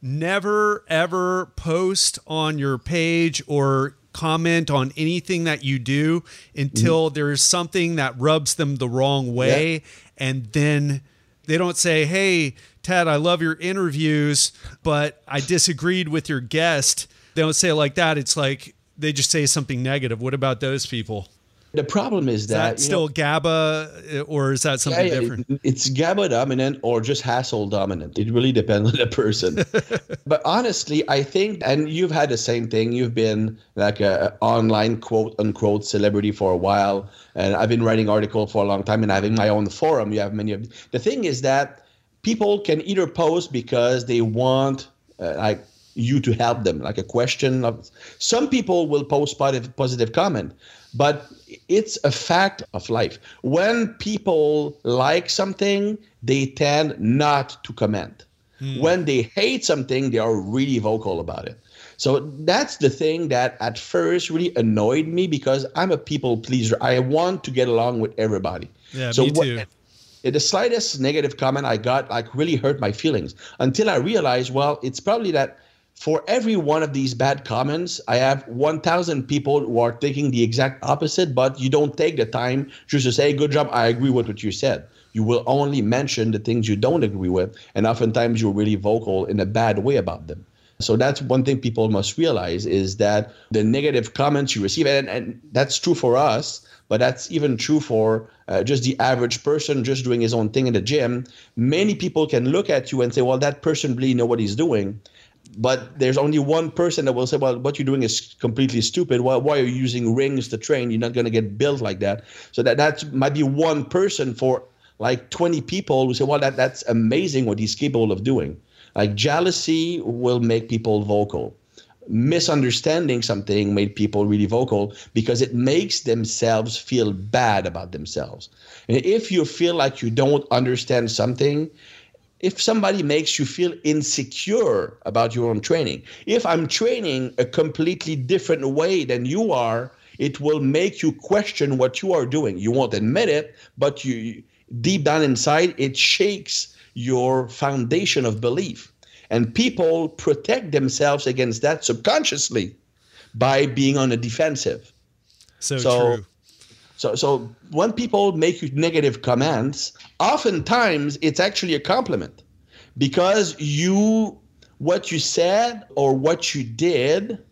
never, ever post on your page or comment on anything that you do until mm-hmm. there's something that rubs them the wrong way, yeah. and then they don't say, hey, Ted, I love your interviews, but I disagreed with your guest. They don't say it like that. It's like they just say something negative. What about those people? The problem is, is that, that still know, GABA, or is that something yeah, yeah, different? It, it's GABA dominant or just hassle dominant. It really depends on the person. But honestly, I think, and you've had the same thing. You've been like a online quote unquote celebrity for a while, and I've been writing articles for a long time and having my own forum. You have many of the thing is that people can either post because they want uh, like you to help them, like a question. Of, some people will post positive positive comment, but it's a fact of life. When people like something, they tend not to comment. Hmm. When they hate something, they are really vocal about it. So that's the thing that at first really annoyed me because I'm a people pleaser. I want to get along with everybody. Yeah, so me too. What, the slightest negative comment I got like really hurt my feelings until I realized, well, it's probably that for every one of these bad comments, I have one thousand people who are taking the exact opposite, but you don't take the time just to say, good job, I agree with what you said. You will only mention the things you don't agree with, and oftentimes you're really vocal in a bad way about them. So that's one thing people must realize is that the negative comments you receive, and, and that's true for us, but that's even true for uh, just the average person just doing his own thing in the gym. Many people can look at you and say, well, that person really knows what he's doing. But there's only one person that will say, well, what you're doing is completely stupid. Why, why are you using rings to train? You're not going to get built like that. So that, that might be one person for like twenty people who say, well, that, that's amazing what he's capable of doing. Like jealousy will make people vocal. Misunderstanding something made people really vocal because it makes themselves feel bad about themselves. And if you feel like you don't understand something, if somebody makes you feel insecure about your own training, if I'm training a completely different way than you are, it will make you question what you are doing. You won't admit it, but you deep down inside, it shakes your foundation of belief. And people protect themselves against that subconsciously by being on the defensive. So, so true. So, so when people make you negative comments, oftentimes it's actually a compliment because you, what you said or what you did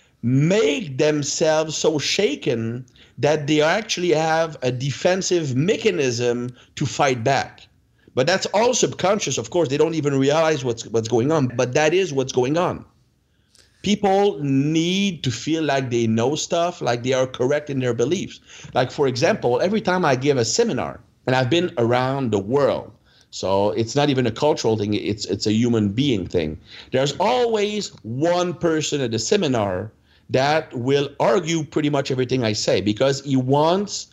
make themselves so shaken that they actually have a defensive mechanism to fight back. But that's all subconscious. Of course, they don't even realize what's what's going on, but that is what's going on. People need to feel like they know stuff, like they are correct in their beliefs. Like, for example, every time I give a seminar, and I've been around the world, So it's not even a cultural thing. It's it's a human being thing. There's always one person at the seminar that will argue pretty much everything I say because he wants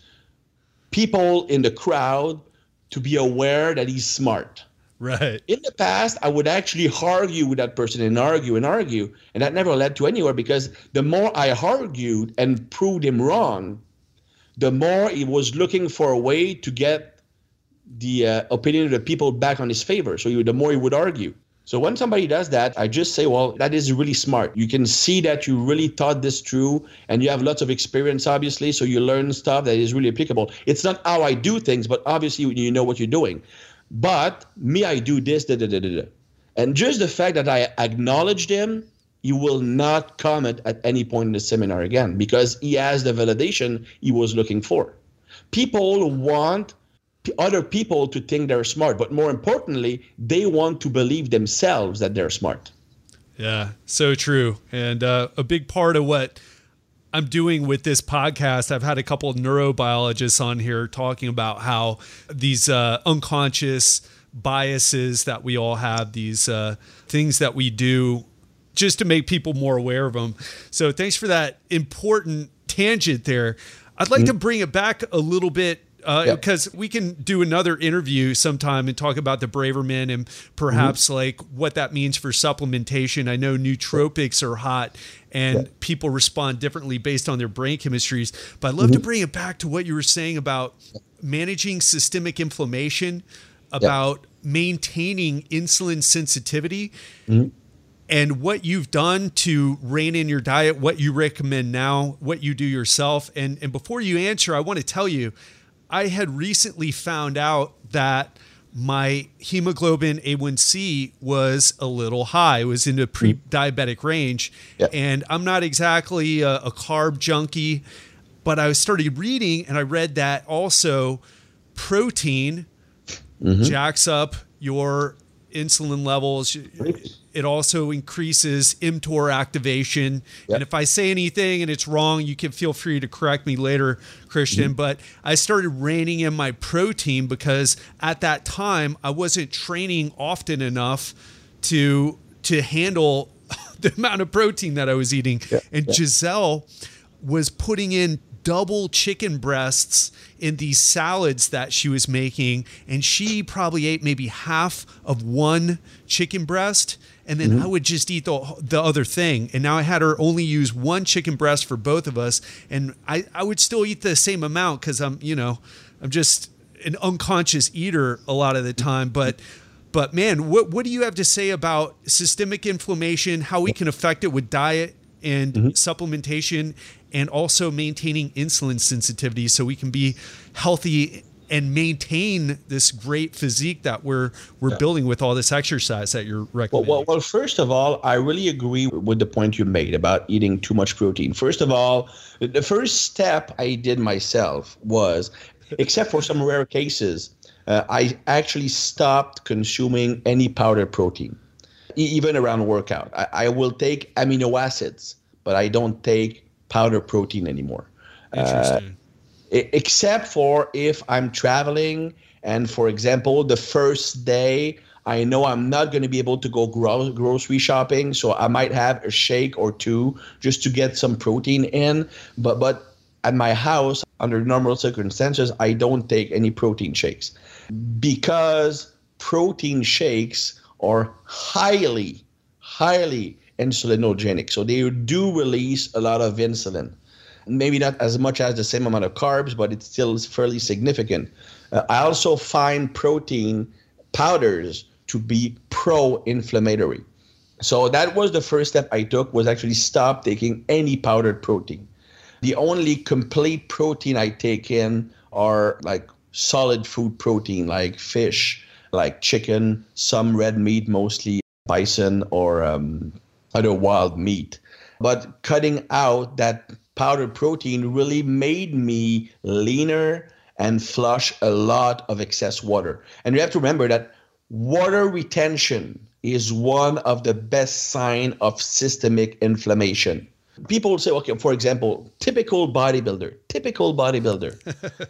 people in the crowd to be aware that he's smart. Right. In the past, I would actually argue with that person and argue and argue, and that never led to anywhere because the more I argued and proved him wrong, the more he was looking for a way to get the uh, opinion of the people back on his favor. So he, the more he would argue. So when somebody does that, I just say, well, that is really smart. You can see that you really thought this through and you have lots of experience, obviously. So you learn stuff that is really applicable. It's not how I do things, but obviously you know what you're doing. But me, I do this, da, da, da, da, da. And just the fact that I acknowledged him, he will not comment at any point in the seminar again because he has the validation he was looking for. People want other people to think they're smart, but more importantly, they want to believe themselves that they're smart. Yeah, so true. And uh, a big part of what I'm doing with this podcast, I've had a couple of neurobiologists on here talking about how these uh, unconscious biases that we all have, these uh, things that we do just to make people more aware of them. So thanks for that important tangent there. I'd like mm-hmm. to bring it back a little bit Uh, yep. because we can do another interview sometime and talk about the Braverman and perhaps mm-hmm. like what that means for supplementation. I know nootropics are hot and yep. people respond differently based on their brain chemistries, but I'd love mm-hmm. to bring it back to what you were saying about managing systemic inflammation, about yep. maintaining insulin sensitivity. Mm-hmm. And what you've done to rein in your diet, what you recommend now, what you do yourself. And, and before you answer, I want to tell you, I had recently found out that my hemoglobin A one C was a little high. It was in the pre-diabetic range. Yep. And I'm not exactly a, a carb junkie, but I started reading and I read that also protein mm-hmm. jacks up your insulin levels. It also increases mTOR activation. Yep. And if I say anything and it's wrong, you can feel free to correct me later, Christian. Mm-hmm. But I started reining in my protein because at that time I wasn't training often enough to to handle the amount of protein that I was eating. Yep. And yep. Giselle was putting in double chicken breasts in these salads that she was making. And she probably ate maybe half of one chicken breast. And then mm-hmm. I would just eat the, the other thing. And now I had her only use one chicken breast for both of us. And I, I would still eat the same amount because I'm, you know, I'm just an unconscious eater a lot of the time. But, but man, what, what do you have to say about systemic inflammation, how we can affect it with diet and mm-hmm. supplementation, and also maintaining insulin sensitivity so we can be healthy and maintain this great physique that we're we're yeah. building with all this exercise that you're recommending? Well, well, well, first of all, I really agree with the point you made about eating too much protein. First of all, the first step I did myself was, except for some rare cases, uh, I actually stopped consuming any powdered protein, e- even around workout. I, I will take amino acids, but I don't take powder protein anymore. Interesting. Uh, except for if I'm traveling and, for example, the first day I know I'm not going to be able to go gro- grocery shopping, so I might have a shake or two just to get some protein in. But but at my house, under normal circumstances, I don't take any protein shakes because protein shakes are highly, highly insulinogenic. So they do release a lot of insulin. Maybe not as much as the same amount of carbs, but it's still fairly significant. Uh, I also find protein powders to be pro-inflammatory. So that was the first step I took, was actually stop taking any powdered protein. The only complete protein I take in are like solid food protein, like fish, like chicken, some red meat, mostly bison or um, other wild meat. But cutting out that powdered protein really made me leaner and flush a lot of excess water. And you have to remember that water retention is one of the best signs of systemic inflammation. People say, okay, for example, typical bodybuilder, typical bodybuilder.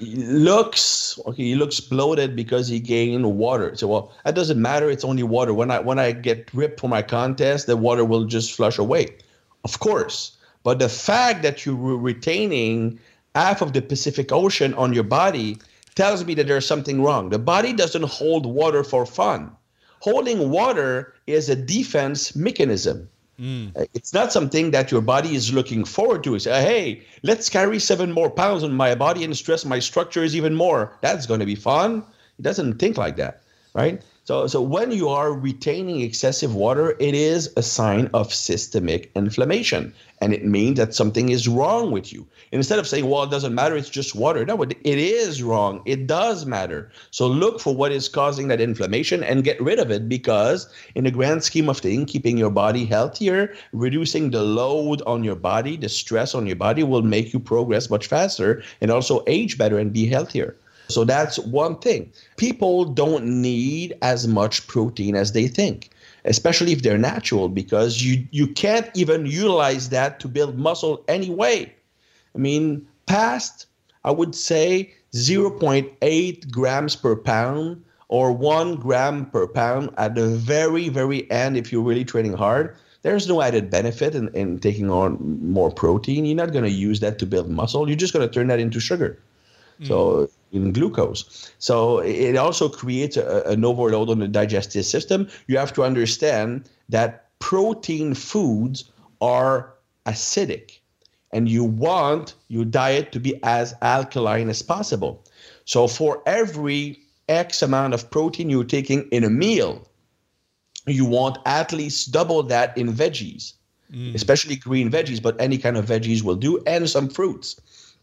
he looks okay. He looks bloated because he gained water. So well, that doesn't matter. It's only water. When I when I get ripped for my contest, the water will just flush away, of course. But the fact that you were retaining half of the Pacific Ocean on your body tells me that there's something wrong. The body doesn't hold water for fun. Holding water is a defense mechanism. Mm. It's not something that your body is looking forward to. It's, uh, hey, let's carry seven more pounds on my body and stress my structures even more. That's going to be fun. It doesn't think like that, right? So, so when you are retaining excessive water, it is a sign of systemic inflammation, and it means that something is wrong with you. And instead of saying, well, it doesn't matter, it's just water. No, it is wrong. It does matter. So look for what is causing that inflammation and get rid of it, because in the grand scheme of things, keeping your body healthier, reducing the load on your body, the stress on your body will make you progress much faster and also age better and be healthier. So that's one thing. People don't need as much protein as they think, especially if they're natural, because you, you can't even utilize that to build muscle anyway. I mean, past, I would say zero point eight grams per pound or one gram per pound at the very, very end, if you're really training hard, there's no added benefit in, in taking on more protein. You're not going to use that to build muscle. You're just going to turn that into sugar. Mm. So in glucose. So it also creates a, an overload on the digestive system. You have to understand that protein foods are acidic, and you want your diet to be as alkaline as possible. So for every X amount of protein you're taking in a meal, you want at least double that in veggies, mm. especially green veggies, but any kind of veggies will do, and some fruits,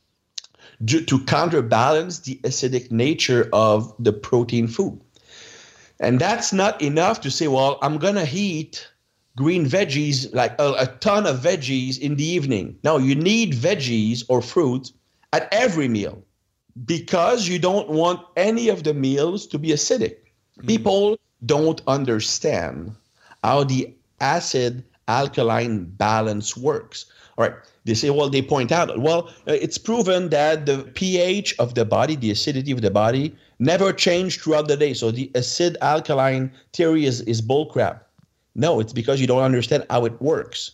to counterbalance the acidic nature of the protein food. And that's not enough to say, well, I'm going to eat green veggies, like a, a ton of veggies in the evening. No, you need veggies or fruit at every meal, because you don't want any of the meals to be acidic. Mm. People don't understand how the acid alkaline balance works. All right. They say, well, they point out, well, it's proven that the pH of the body, the acidity of the body, never changed throughout the day. So the acid alkaline theory is, is bullcrap. No, it's because you don't understand how it works.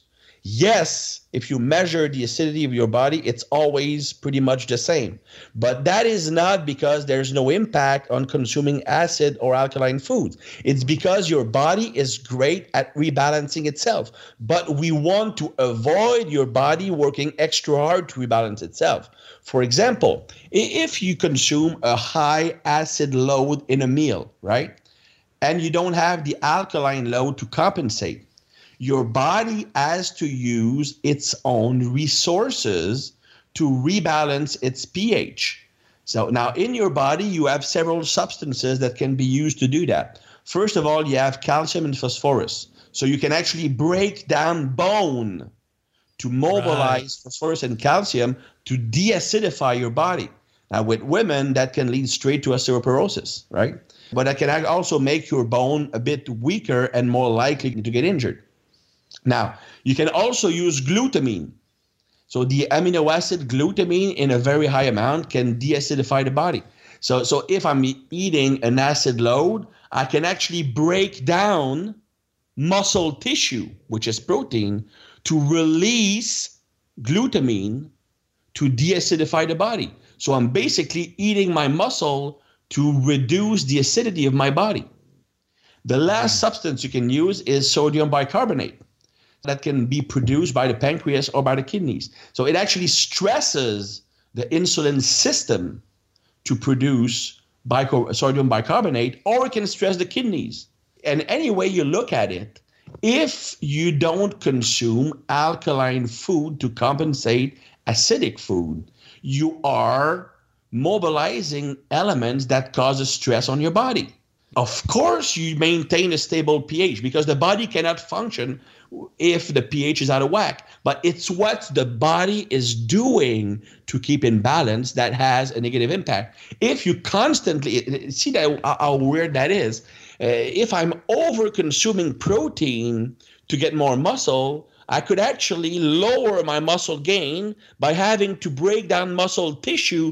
Yes, if you measure the acidity of your body, it's always pretty much the same. But that is not because there's no impact on consuming acid or alkaline foods. It's because your body is great at rebalancing itself. But we want to avoid your body working extra hard to rebalance itself. For example, if you consume a high acid load in a meal, right, and you don't have the alkaline load to compensate, your body has to use its own resources to rebalance its pH. So now in your body, you have several substances that can be used to do that. First of all, you have calcium and phosphorus. So you can actually break down bone to mobilize right. phosphorus and calcium to deacidify your body. Now with women, that can lead straight to osteoporosis, right? But that can also make your bone a bit weaker and more likely to get injured. Now, you can also use glutamine. So the amino acid glutamine in a very high amount can deacidify the body. So, so if I'm eating an acid load, I can actually break down muscle tissue, which is protein, to release glutamine to deacidify the body. So I'm basically eating my muscle to reduce the acidity of my body. The last substance you can use is sodium bicarbonate, that can be produced by the pancreas or by the kidneys. So it actually stresses the insulin system to produce bico- sodium bicarbonate, or it can stress the kidneys. And any way you look at it, if you don't consume alkaline food to compensate acidic food, you are mobilizing elements that causes stress on your body. Of course, you maintain a stable pH, because the body cannot function if the pH is out of whack. But it's what the body is doing to keep in balance that has a negative impact. If you constantly, see that how weird that is. Uh, if I'm over consuming protein to get more muscle, I could actually lower my muscle gain by having to break down muscle tissue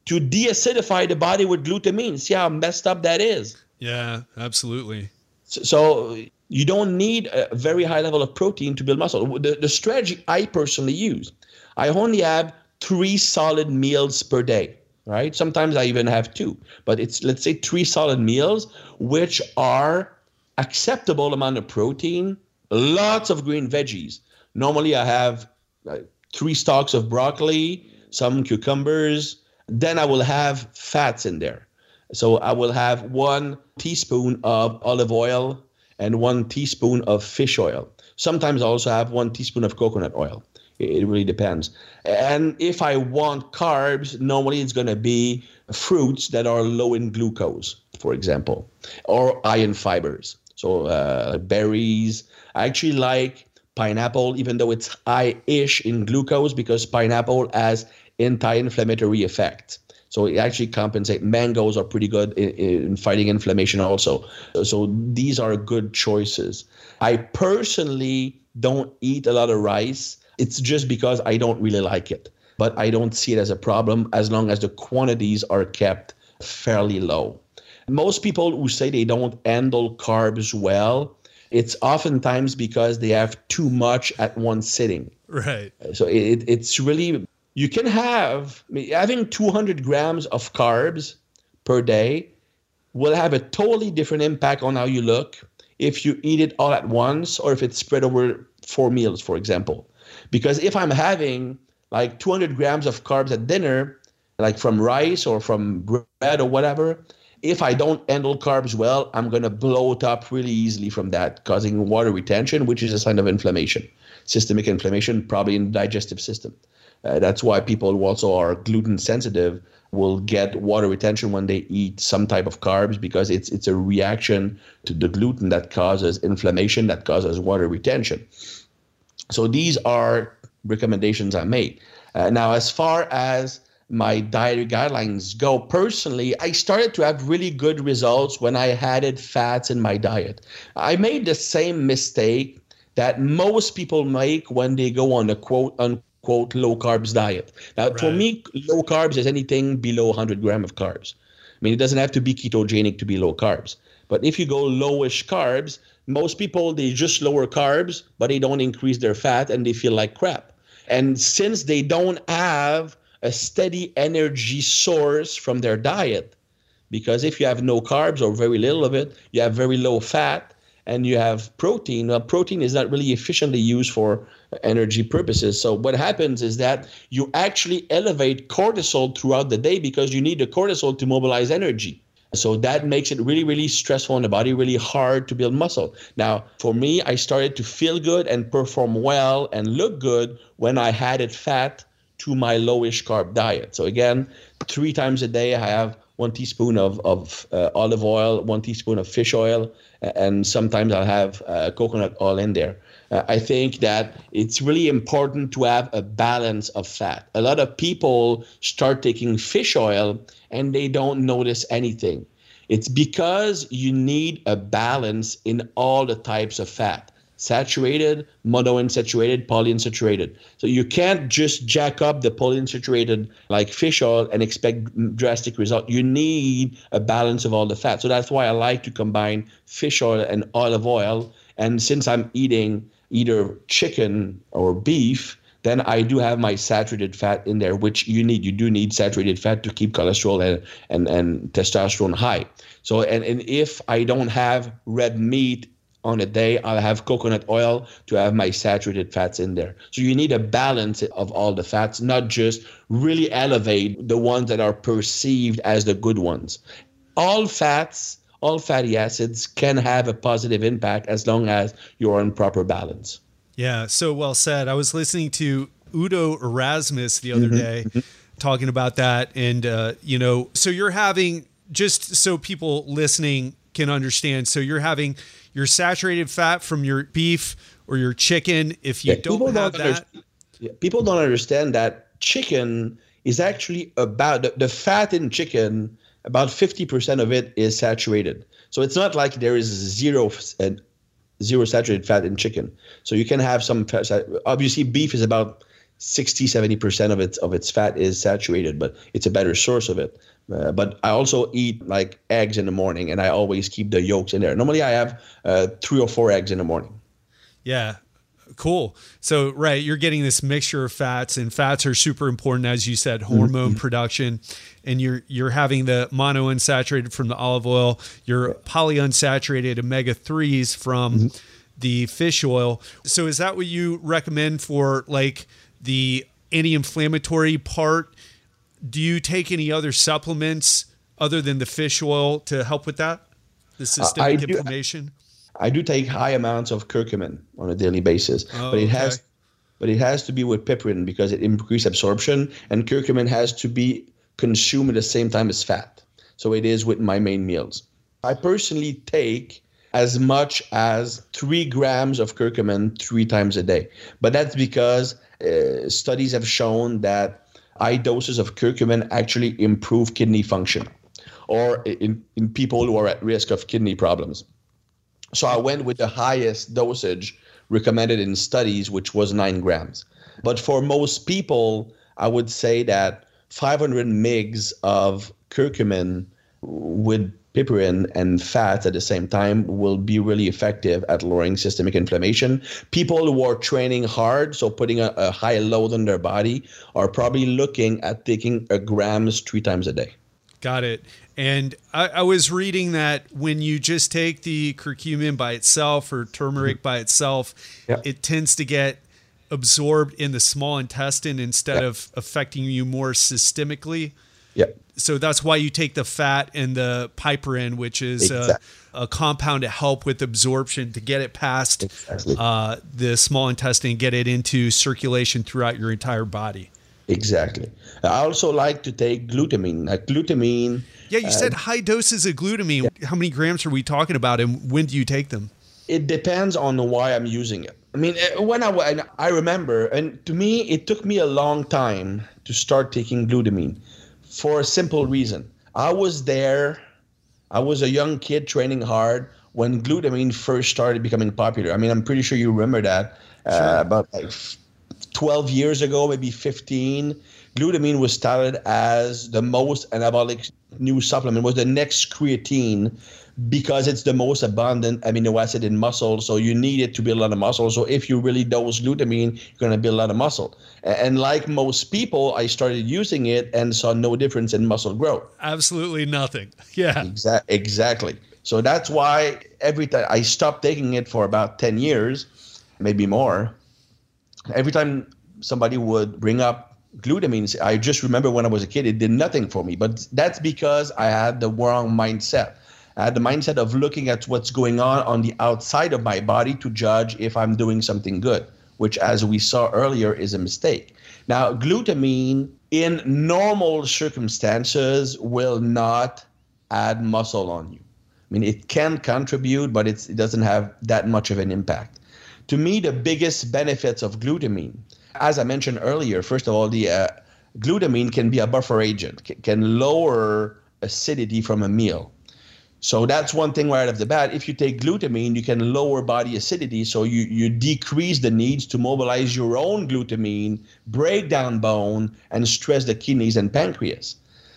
to deacidify the body with glutamine. See how messed up that is? Yeah, absolutely. So, so you don't need a very high level of protein to build muscle. The, the strategy I personally use, I only have three solid meals per day, right? Sometimes I even have two, but it's, let's say, three solid meals, which are acceptable amount of protein, lots of green veggies. Normally I have uh, three stalks of broccoli, some cucumbers. Then I will have fats in there. So I will have one teaspoon of olive oil and one teaspoon of fish oil. Sometimes I also have one teaspoon of coconut oil. It really depends. And if I want carbs, normally it's going to be fruits that are low in glucose, for example, or high in fibers. So uh, berries. I actually like pineapple, even though it's high-ish in glucose, because pineapple has anti-inflammatory effect. So it actually compensates. Mangoes are pretty good in, in fighting inflammation also. So these are good choices. I personally don't eat a lot of rice. It's just because I don't really like it. But I don't see it as a problem as long as the quantities are kept fairly low. Most people who say they don't handle carbs well, it's oftentimes because they have too much at one sitting. Right. So it, it's really, you can have, having two hundred grams of carbs per day will have a totally different impact on how you look if you eat it all at once or if it's spread over four meals, for example. Because if I'm having like two hundred grams of carbs at dinner, like from rice or from bread or whatever, if I don't handle carbs well, I'm going to bloat up really easily from that, causing water retention, which is a sign of inflammation, systemic inflammation, probably in the digestive system. Uh, that's why people who also are gluten sensitive will get water retention when they eat some type of carbs, because it's it's a reaction to the gluten that causes inflammation, that causes water retention. So these are recommendations I made. Uh, now, as far as my dietary guidelines go, personally, I started to have really good results when I added fats in my diet. I made the same mistake that most people make when they go on a quote unquote low carbs diet. Now, right. For me, low carbs is anything below one hundred grams of carbs. I mean, it doesn't have to be ketogenic to be low carbs. But if you go lowish carbs, most people, they just lower carbs, but they don't increase their fat and they feel like crap. And since they don't have a steady energy source from their diet, because if you have no carbs or very little of it, you have very low fat and you have protein. Well, protein is not really efficiently used for energy purposes. So what happens is that you actually elevate cortisol throughout the day because you need the cortisol to mobilize energy. So that makes it really, really stressful on the body, really hard to build muscle. Now, for me, I started to feel good and perform well and look good when I added fat to my lowish carb diet. So again, three times a day, I have one teaspoon of, of uh, olive oil, one teaspoon of fish oil, and sometimes I'll have uh, coconut oil in there. Uh, I think that it's really important to have a balance of fat. A lot of people start taking fish oil and they don't notice anything. It's because you need a balance in all the types of fat. Saturated, monounsaturated, polyunsaturated. So you can't just jack up the polyunsaturated like fish oil and expect drastic result. You need a balance of all the fat. So that's why I like to combine fish oil and olive oil. And since I'm eating either chicken or beef, then I do have my saturated fat in there, which you need. You do need saturated fat to keep cholesterol and, and, and testosterone high. So, and, and if I don't have red meat on a day, I'll have coconut oil to have my saturated fats in there. So you need a balance of all the fats, not just really elevate the ones that are perceived as the good ones. All fats, all fatty acids can have a positive impact as long as you're in proper balance. Yeah, so well said. I was listening to Udo Erasmus the other Mm-hmm, day mm-hmm. talking about that. And, uh, you know, so you're having, just so people listening can understand, so you're having your saturated fat from your beef or your chicken. If you yeah, don't have don't that. Yeah, people don't understand that chicken is actually about, the, the fat in chicken, about fifty percent of it is saturated. So it's not like there is zero uh, zero saturated fat in chicken. So you can have some fat. Obviously, beef is about sixty, seventy percent of its of its fat is saturated, but it's a better source of it. Uh, but I also eat like eggs in the morning, and I always keep the yolks in there. Normally I have uh, three or four eggs in the morning. Yeah. Cool. So, right, you're getting this mixture of fats, and fats are super important, as you said, hormone mm-hmm. production, and you're you're having the monounsaturated from the olive oil, your polyunsaturated omega threes from mm-hmm. the fish oil. So is that what you recommend for like the anti-inflammatory part? Do you take any other supplements other than the fish oil to help with that? The systemic uh, inflammation? I do take high amounts of curcumin on a daily basis, oh, but it okay. has, but it has to be with piperine because it increases absorption, and curcumin has to be consumed at the same time as fat. So it is with my main meals. I personally take as much as three grams of curcumin three times a day, but that's because uh, studies have shown that high doses of curcumin actually improve kidney function, or in, in people who are at risk of kidney problems. So I went with the highest dosage recommended in studies, which was nine grams. But for most people, I would say that five hundred milligrams of curcumin with piperine and fats at the same time will be really effective at lowering systemic inflammation. People who are training hard, so putting a, a high load on their body, are probably looking at taking a grams three times a day. Got it. And I, I was reading that when you just take the curcumin by itself or turmeric mm-hmm. by itself, yeah. it tends to get absorbed in the small intestine instead yeah. of affecting you more systemically. Yeah. So that's why you take the fat and the piperine, which is exactly. a, a compound to help with absorption to get it past exactly. uh, the small intestine and get it into circulation throughout your entire body. Exactly. I also like to take glutamine. Like glutamine. Yeah, you uh, said high doses of glutamine. Yeah. How many grams are we talking about, and when do you take them? It depends on why I'm using it. I mean, when I when I remember, and to me, it took me a long time to start taking glutamine for a simple reason. I was there. I was a young kid training hard when glutamine first started becoming popular. I mean, I'm pretty sure you remember that. Sure. Uh, about like twelve years ago, maybe fifteen, glutamine was touted as the most anabolic new supplement, was the next creatine, because it's the most abundant amino acid in muscle. So you need it to build a lot of muscle. So if you really dose glutamine, you're going to build a lot of muscle. And like most people, I started using it and saw no difference in muscle growth. Absolutely nothing. Yeah. Exa- exactly. So that's why every time I stopped taking it for about ten years, maybe more. Every time somebody would bring up glutamine, I just remember when I was a kid, it did nothing for me. But that's because I had the wrong mindset. I had the mindset of looking at what's going on on the outside of my body to judge if I'm doing something good, which, as we saw earlier, is a mistake. Now, glutamine in normal circumstances will not add muscle on you. I mean, it can contribute, but it's, it doesn't have that much of an impact. To me, the biggest benefits of glutamine, as I mentioned earlier, first of all, the uh, glutamine can be a buffer agent, c- can lower acidity from a meal. So that's one thing right off the bat. If you take glutamine, you can lower body acidity, so you, you decrease the needs to mobilize your own glutamine, break down bone, and stress the kidneys and pancreas.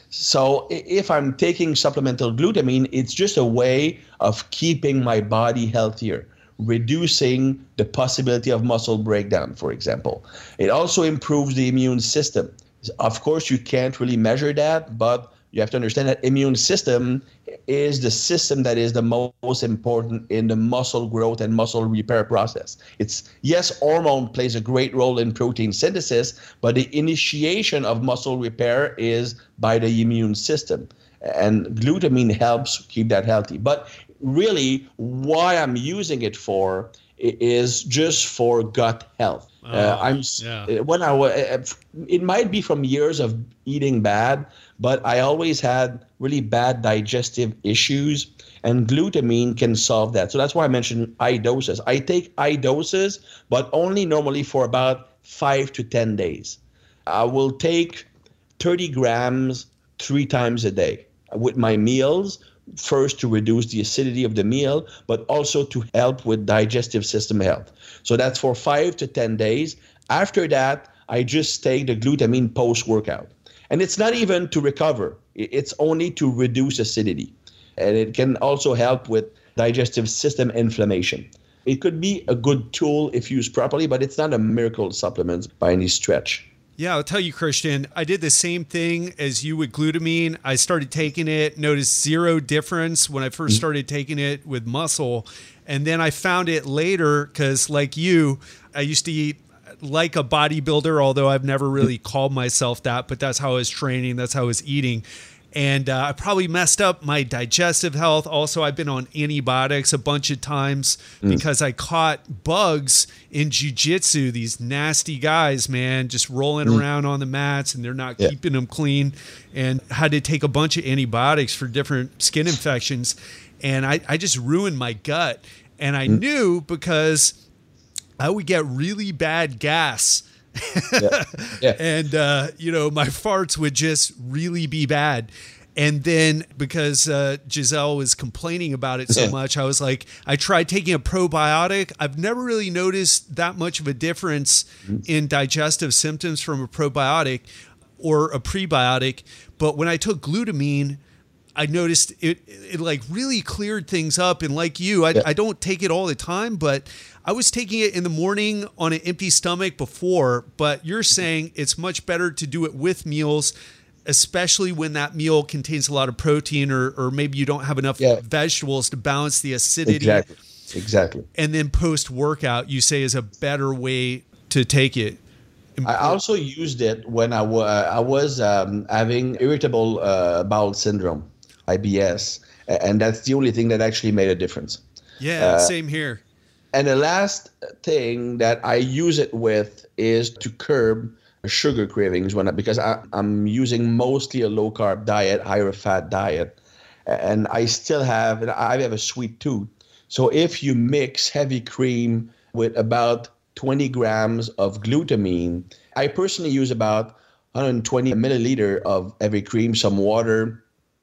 So if I'm taking supplemental glutamine, it's just a way of keeping my body healthier, reducing the possibility of muscle breakdown, for example. It also improves the immune system. Of course, you can't really measure that, but you have to understand that immune system is the system that is the most important in the muscle growth and muscle repair process. It's, yes, hormone plays a great role in protein synthesis, but the initiation of muscle repair is by the immune system. And glutamine helps keep that healthy. But really, why I'm using it for is just for gut health. Oh, uh, I'm yeah. when I it might be from years of eating bad, but I always had really bad digestive issues, and glutamine can solve that. So that's why I mentioned high doses. I take high doses, but only normally for about five to ten days. I will take thirty grams three times a day with my meals. First, to reduce the acidity of the meal, but also to help with digestive system health. So that's for five to ten days. After that, I just take the glutamine post-workout. And it's not even to recover. It's only to reduce acidity. And it can also help with digestive system inflammation. It could be a good tool if used properly, but it's not a miracle supplement by any stretch. Yeah, I'll tell you, Christian, I did the same thing as you with glutamine. I started taking it, noticed zero difference when I first started taking it with muscle. And then I found it later because, like you, I used to eat like a bodybuilder, although I've never really called myself that, but that's how I was training. That's how I was eating. And uh, I probably messed up my digestive health. Also, I've been on antibiotics a bunch of times mm. because I caught bugs in jiu-jitsu, these nasty guys, man, just rolling mm. around on the mats, and they're not yeah. keeping them clean, and had to take a bunch of antibiotics for different skin infections. And I, I just ruined my gut. And I mm. knew because I would get really bad gas. yeah. Yeah. And, uh, you know, my farts would just really be bad. And then because uh, Giselle was complaining about it so much, I was like, I tried taking a probiotic. I've never really noticed that much of a difference in digestive symptoms from a probiotic or a prebiotic. But when I took glutamine, I noticed it, it like really cleared things up. And like you, I, yeah. I don't take it all the time, but I was taking it in the morning on an empty stomach before, but you're saying it's much better to do it with meals, especially when that meal contains a lot of protein, or, or maybe you don't have enough yeah. vegetables to balance the acidity. Exactly. Exactly. And then post-workout, you say, is a better way to take it. I also used it when I, w- I was um, having irritable uh, bowel syndrome, I B S, and that's the only thing that actually made a difference. Yeah, uh, same here. And the last thing that I use it with is to curb sugar cravings when I, because I, I'm using mostly a low carb diet, higher fat diet, and I still have and I have a sweet tooth. So if you mix heavy cream with about twenty grams of glutamine, I personally use about one hundred twenty milliliter of every cream, some water,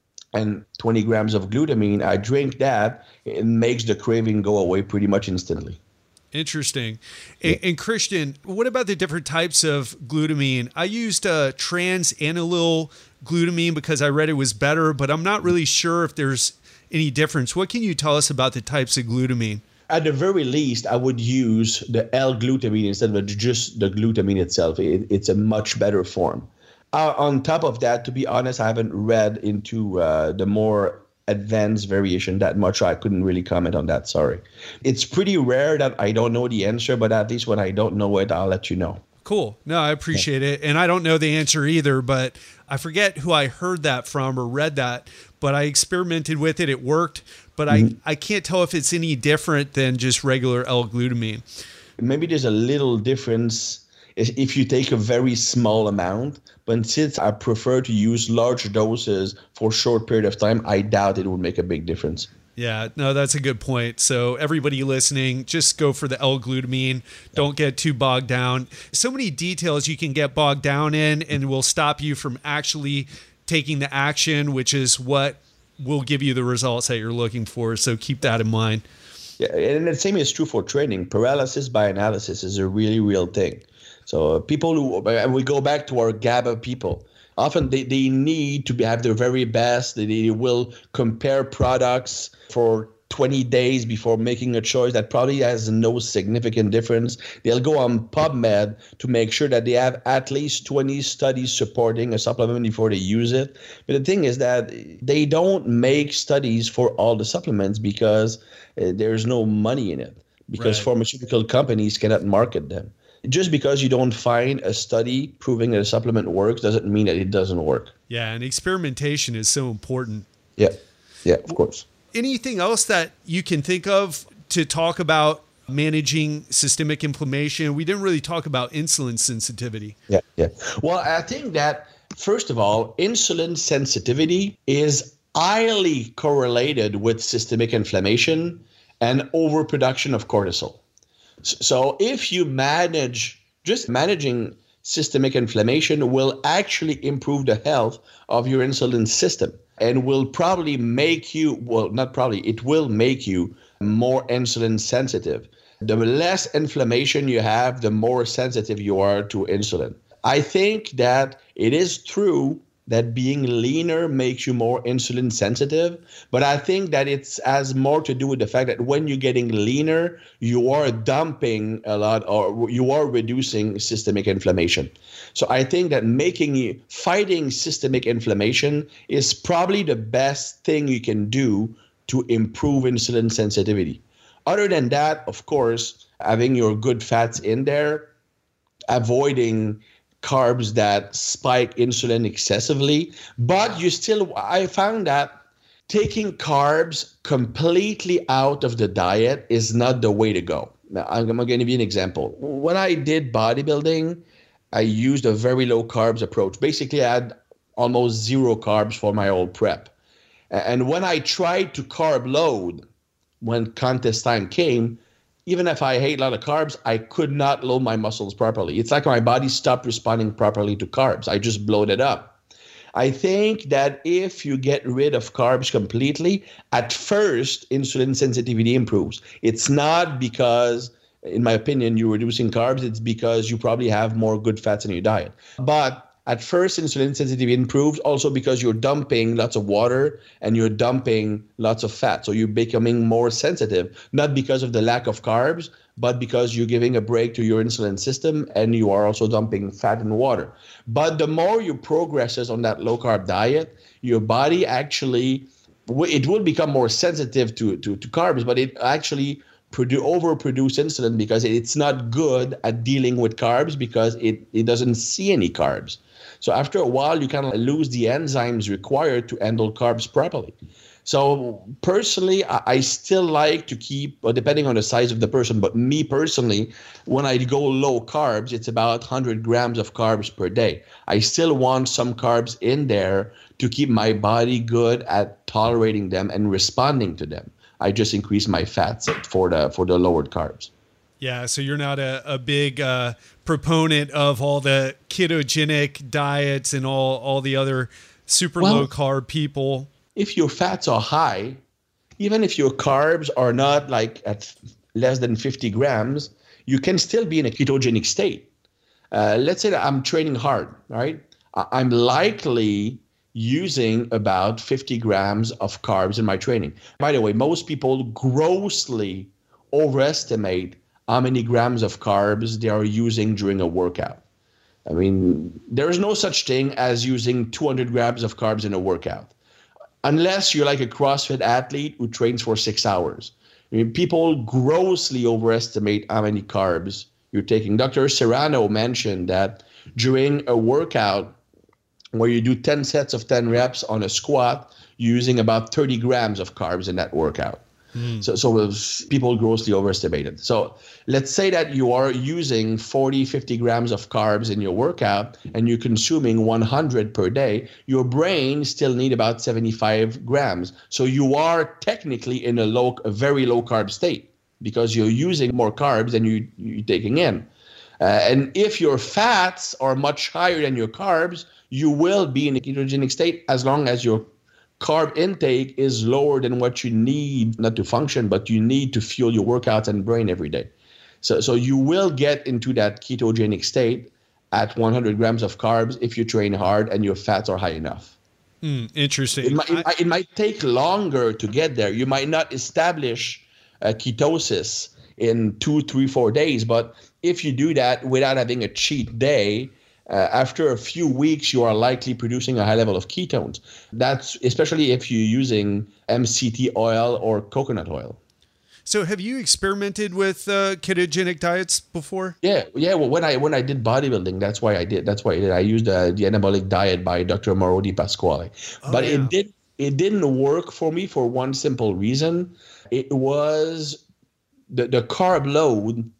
and twenty grams of glutamine. I drink that. It makes the craving go away pretty much instantly. Interesting. And, and Christian, what about the different types of glutamine? I used uh, trans-anylyl glutamine because I read it was better, but I'm not really sure if there's any difference. What can you tell us about the types of glutamine? At the very least, I would use the L-glutamine instead of just the glutamine itself. It, it's a much better form. Uh, on top of that, to be honest, I haven't read into uh, the more advanced variation that much. So I couldn't really comment on that. Sorry. It's pretty rare that I don't know the answer, but at least when I don't know it, I'll let you know. Cool. No, I appreciate it. And I don't know the answer either, but I forget who I heard that from or read that, but I experimented with it. It worked, but mm-hmm. I, I can't tell if it's any different than just regular L-glutamine. Maybe there's a little difference if you take a very small amount, but since I prefer to use large doses for a short period of time, I doubt it would make a big difference. Yeah, no, that's a good point. So everybody listening, just go for the L-glutamine. Don't get too bogged down. So many details you can get bogged down in and will stop you from actually taking the action, which is what will give you the results that you're looking for. So keep that in mind. Yeah, and the same is true for training. Paralysis by analysis is a really real thing. So people who, and we go back to our GABA people, often they, they need to be, have their very best. They, they will compare products for twenty days before making a choice that probably has no significant difference. They'll go on PubMed to make sure that they have at least twenty studies supporting a supplement before they use it. But the thing is that they don't make studies for all the supplements because uh, there's no money in it, because right. pharmaceutical companies cannot market them. Just because you don't find a study proving that a supplement works doesn't mean that it doesn't work. Yeah, and experimentation is so important. Yeah, yeah, of course. Anything else that you can think of to talk about managing systemic inflammation? We didn't really talk about insulin sensitivity. Yeah, yeah. Well, I think that, first of all, insulin sensitivity is highly correlated with systemic inflammation and overproduction of cortisol. So if you manage, just managing systemic inflammation will actually improve the health of your insulin system and will probably make you, well, not probably, it will make you more insulin sensitive. The less inflammation you have, the more sensitive you are to insulin. I think that it is true that being leaner makes you more insulin sensitive, but I think that it has more to do with the fact that when you're getting leaner, you are dumping a lot, or you are reducing systemic inflammation. So I think that making you fighting systemic inflammation is probably the best thing you can do to improve insulin sensitivity. Other than that, of course, having your good fats in there, avoiding carbs that spike insulin excessively, but you still, I found that taking carbs completely out of the diet is not the way to go. Now, I'm going to give you an example. When I did bodybuilding, I used a very low carbs approach. Basically, I had almost zero carbs for my whole prep. And when I tried to carb load, when contest time came, even if I ate a lot of carbs, I could not load my muscles properly. It's like my body stopped responding properly to carbs. I just bloated up. I think that if you get rid of carbs completely, at first, insulin sensitivity improves. It's not because, in my opinion, you're reducing carbs. It's because you probably have more good fats in your diet. But at first, insulin sensitivity improves also because you're dumping lots of water and you're dumping lots of fat. So you're becoming more sensitive, not because of the lack of carbs, but because you're giving a break to your insulin system and you are also dumping fat and water. But the more you progresses on that low carb diet, your body actually, it will become more sensitive to, to, to carbs, but it actually Produ- overproduce insulin because it's not good at dealing with carbs because it, it doesn't see any carbs. So after a while, you kind of lose the enzymes required to handle carbs properly. So personally, I, I still like to keep, well, depending on the size of the person, but me personally, when I go low carbs, it's about one hundred grams of carbs per day. I still want some carbs in there to keep my body good at tolerating them and responding to them. I just increase my fats for the for the lowered carbs. Yeah, so you're not a, a big uh, proponent of all the ketogenic diets and all, all the other super well, low carb people. If your fats are high, even if your carbs are not like at less than fifty grams, you can still be in a ketogenic state. Uh, let's say that I'm training hard, right? I'm likely using about fifty grams of carbs in my training. By the way, most people grossly overestimate how many grams of carbs they are using during a workout. I mean, there is no such thing as using two hundred grams of carbs in a workout, unless you're like a CrossFit athlete who trains for six hours. I mean, people grossly overestimate how many carbs you're taking. Doctor Serrano mentioned that during a workout, where you do ten sets of ten reps on a squat, using about thirty grams of carbs in that workout. Mm. So, so people grossly overestimate it. So let's say that you are using forty, fifty grams of carbs in your workout and you're consuming one hundred per day, your brain still need about seventy-five grams. So you are technically in a low, a very low carb state because you're using more carbs than you, you're taking in. Uh, and if your fats are much higher than your carbs, you will be in a ketogenic state as long as your carb intake is lower than what you need, not to function, but you need to fuel your workouts and brain every day. So, so you will get into that ketogenic state at one hundred grams of carbs if you train hard and your fats are high enough. Mm, interesting. It might, it, might, it might take longer to get there. You might not establish uh, ketosis in two, three, four days, but if you do that without having a cheat day, Uh, after a few weeks, you are likely producing a high level of ketones. That's especially if you're using M C T oil or coconut oil. So have you experimented with uh, ketogenic diets before? Yeah, yeah. Well, when I when I did bodybuilding, that's why I did. That's why I did. I used uh, the anabolic diet by Doctor Mauro Di Pasquale. Oh, but yeah. it did it didn't work for me for one simple reason. It was the the carb load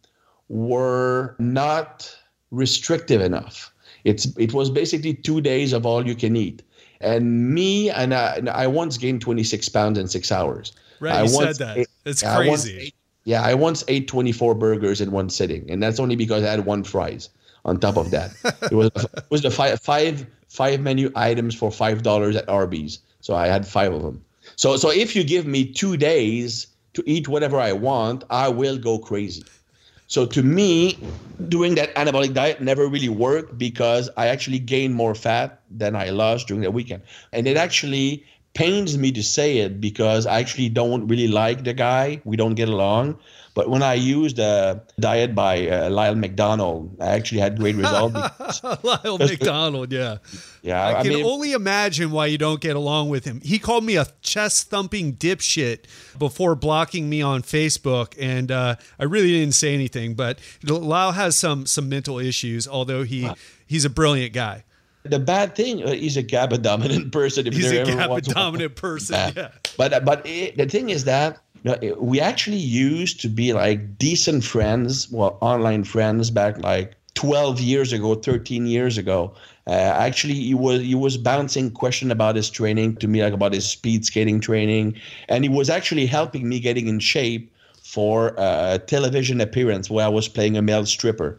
were not restrictive enough. It's it was basically two days of all you can eat. And me, and I, and I once gained twenty-six pounds in six hours. Right, I you once said that. Ate, it's yeah, crazy. I ate, yeah, I once ate twenty-four burgers in one sitting. And that's only because I had one fries on top of that. It was it was the five, five, five menu items for five dollars at Arby's. So I had five of them. So, so if you give me two days to eat whatever I want, I will go crazy. So to me, doing that anabolic diet never really worked because I actually gained more fat than I lost during the weekend. And it actually pains me to say it because I actually don't really like the guy. We don't get along. But when I used a diet by uh, Lyle McDonald, I actually had great results. Lyle McDonald, yeah. Yeah, I, I can mean, only imagine why you don't get along with him. He called me a chest-thumping dipshit before blocking me on Facebook, and uh, I really didn't say anything. But Lyle has some some mental issues, although he wow. he's a brilliant guy. The bad thing, uh, he's a GABA dominant person. If he's there a ever GABA was dominant one. person, yeah. yeah. But but it, the thing is that you know, we actually used to be like decent friends, well, online friends back like twelve years ago, thirteen years ago. Uh, actually, he was he was bouncing question about his training to me, like about his speed skating training, and he was actually helping me getting in shape for a television appearance where I was playing a male stripper.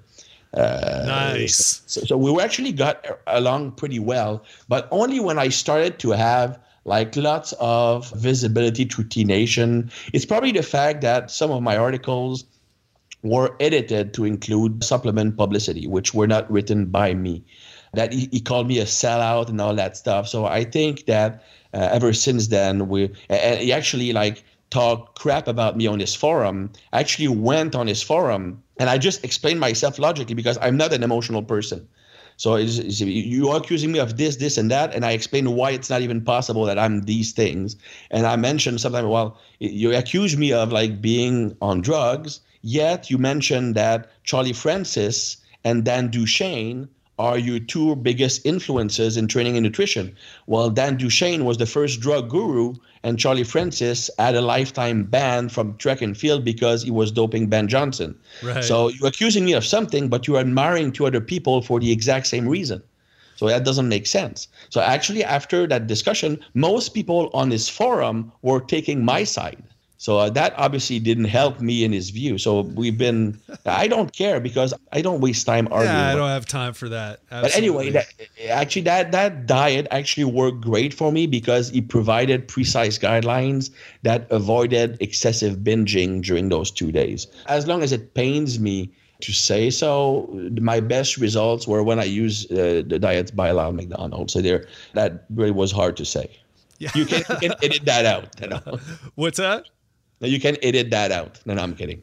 Uh, nice. So, so we actually got along pretty well, but only when I started to have like lots of visibility through T Nation. It's probably the fact that some of my articles were edited to include supplement publicity, which were not written by me. That he, he called me a sellout and all that stuff. So I think that uh, ever since then, we and he actually like talked crap about me on his forum. I actually went on his forum and I just explained myself logically because I'm not an emotional person. So it's, it's, you are accusing me of this, this, and that, and I explained why it's not even possible that I'm these things. And I mentioned something, well, you accuse me of like being on drugs, yet you mentioned that Charlie Francis and Dan Duchaine are your two biggest influences in training and nutrition. Well, Dan Duchaine was the first drug guru, and Charlie Francis had a lifetime ban from track and field because he was doping Ben Johnson. Right. So you're accusing me of something, but you're admiring two other people for the exact same reason. So that doesn't make sense. So actually, after that discussion, most people on this forum were taking my side. So uh, that obviously didn't help me in his view. So we've been, I don't care because I don't waste time arguing. Yeah, I don't have time for that. Absolutely. But anyway, that, actually that, that diet actually worked great for me because it provided precise guidelines that avoided excessive binging during those two days. As long as it pains me to say so, my best results were when I used uh, the diets by Lyle McDonald. So there, that really was hard to say. Yeah. You can, you can edit that out. You know? What's that? You can edit that out. No, no, I'm kidding.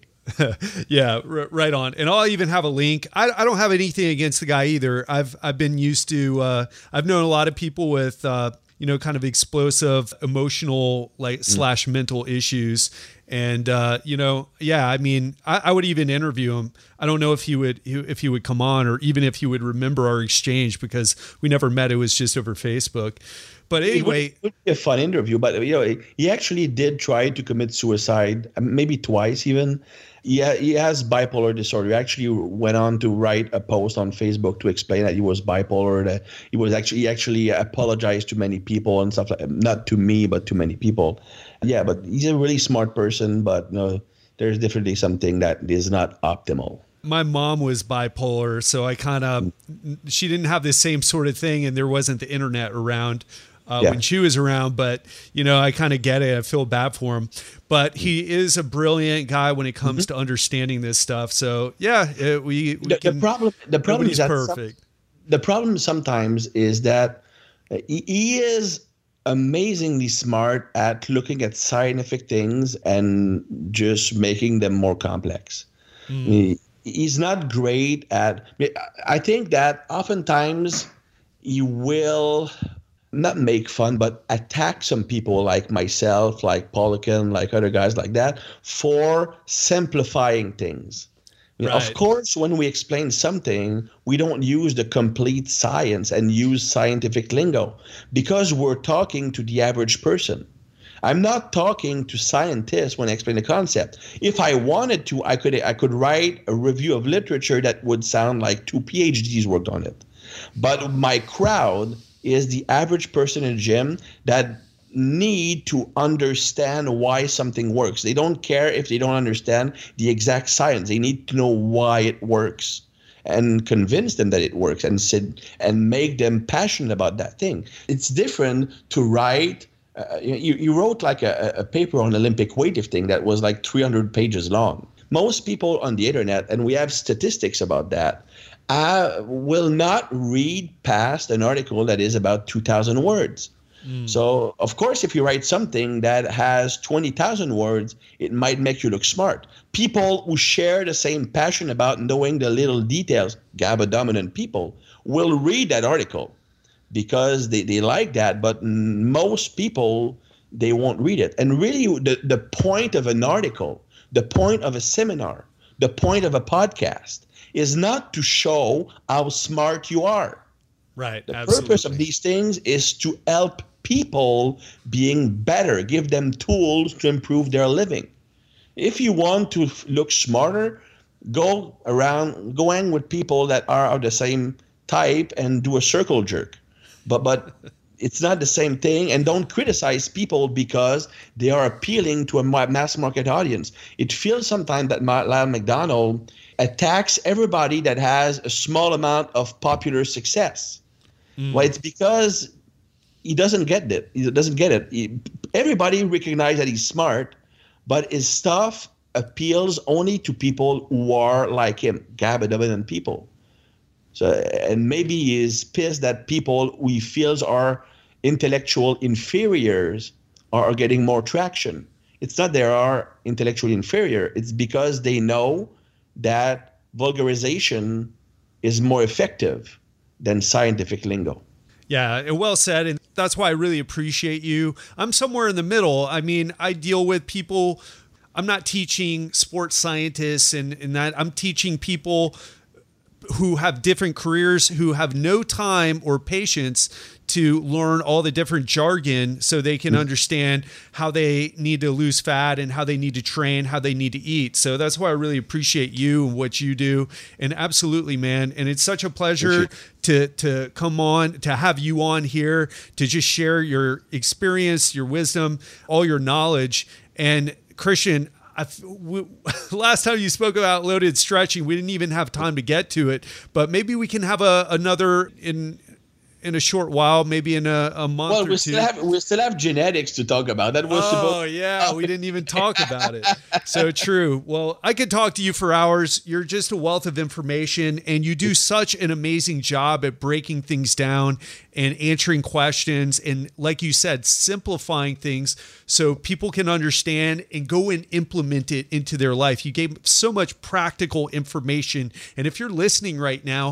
Yeah, r- right on. And I'll even have a link. I, I don't have anything against the guy either. I've I've been used to. Uh, I've known a lot of people with uh, you know kind of explosive emotional like mm. slash mental issues, and uh, you know yeah. I mean, I, I would even interview him. I don't know if he would if he would come on or even if he would remember our exchange because we never met. It was just over Facebook. But anyway, it would, it would be a fun interview. But you know, he actually did try to commit suicide, maybe twice even. Yeah, he, he has bipolar disorder. He actually went on to write a post on Facebook to explain that he was bipolar. That he was actually he actually apologized to many people and stuff like not to me, but to many people. Yeah, but he's a really smart person. But you know, there's definitely something that is not optimal. My mom was bipolar, so I kind of she didn't have the same sort of thing, and there wasn't the internet around. Uh, yeah. When she was around, but you know, I kind of get it. I feel bad for him, but he is a brilliant guy when it comes mm-hmm. to understanding this stuff. So yeah, it, we, we the, can, the problem the problem is that perfect. Some, the problem sometimes is that he, he is amazingly smart at looking at scientific things and just making them more complex. Mm. He, he's not great at. I think that oftentimes he will. Not make fun, but attack some people like myself, like Poliquin, like other guys like that, for simplifying things. Right. Of course, when we explain something, we don't use the complete science and use scientific lingo because we're talking to the average person. I'm not talking to scientists when I explain the concept. If I wanted to, I could I could write a review of literature that would sound like two PhDs worked on it. But my crowd is the average person in the gym that need to understand why something works. They don't care if they don't understand the exact science. They need to know why it works and convince them that it works and sit and make them passionate about that thing. It's different to write uh, you, you wrote like a, a paper on Olympic weightlifting that was like three hundred pages long. Most people on the internet, and we have statistics about that, uh, will not read past an article that is about two thousand words. Mm. So, of course, if you write something that has twenty thousand words, it might make you look smart. People who share the same passion about knowing the little details, GABA-dominant people, will read that article because they, they like that. But most people, they won't read it. And really, the, the point of an article, the point of a seminar, the point of a podcast is not to show how smart you are. Right. The absolutely. purpose of these things is to help people being better, give them tools to improve their living. If you want to look smarter, go around, go hang with people that are of the same type and do a circle jerk. But but it's not the same thing, and don't criticize people because they are appealing to a mass market audience. It feels sometimes that Lyle McDonald attacks everybody that has a small amount of popular success. Mm. Well, it's because he doesn't get it. He doesn't get it. He, everybody recognizes that he's smart, but his stuff appeals only to people who are like him, GABA-dominant people. So, and maybe he is pissed that people who he feels are intellectual inferiors are getting more traction. It's not they are intellectually inferior. It's because they know that vulgarization is more effective than scientific lingo. Yeah, well said. And that's why I really appreciate you. I'm somewhere in the middle. I mean, I deal with people. I'm not teaching sports scientists and, and that. I'm teaching people who have different careers, who have no time or patience to learn all the different jargon so they can understand how they need to lose fat and how they need to train, how they need to eat. So that's why I really appreciate you and what you do. And absolutely, man. And it's such a pleasure to, to come on, to have you on here, to just share your experience, your wisdom, all your knowledge. And Christian, I, we, last time you spoke about loaded stretching, we didn't even have time to get to it, but maybe we can have a, another in in a short while, maybe in a, a month well, or we two. Still have, we still have genetics to talk about. That was oh, supposed yeah, we didn't even talk about it. So true. Well, I could talk to you for hours. You're just a wealth of information, and you do such an amazing job at breaking things down and answering questions. And like you said, simplifying things so people can understand and go and implement it into their life. You gave so much practical information. And if you're listening right now,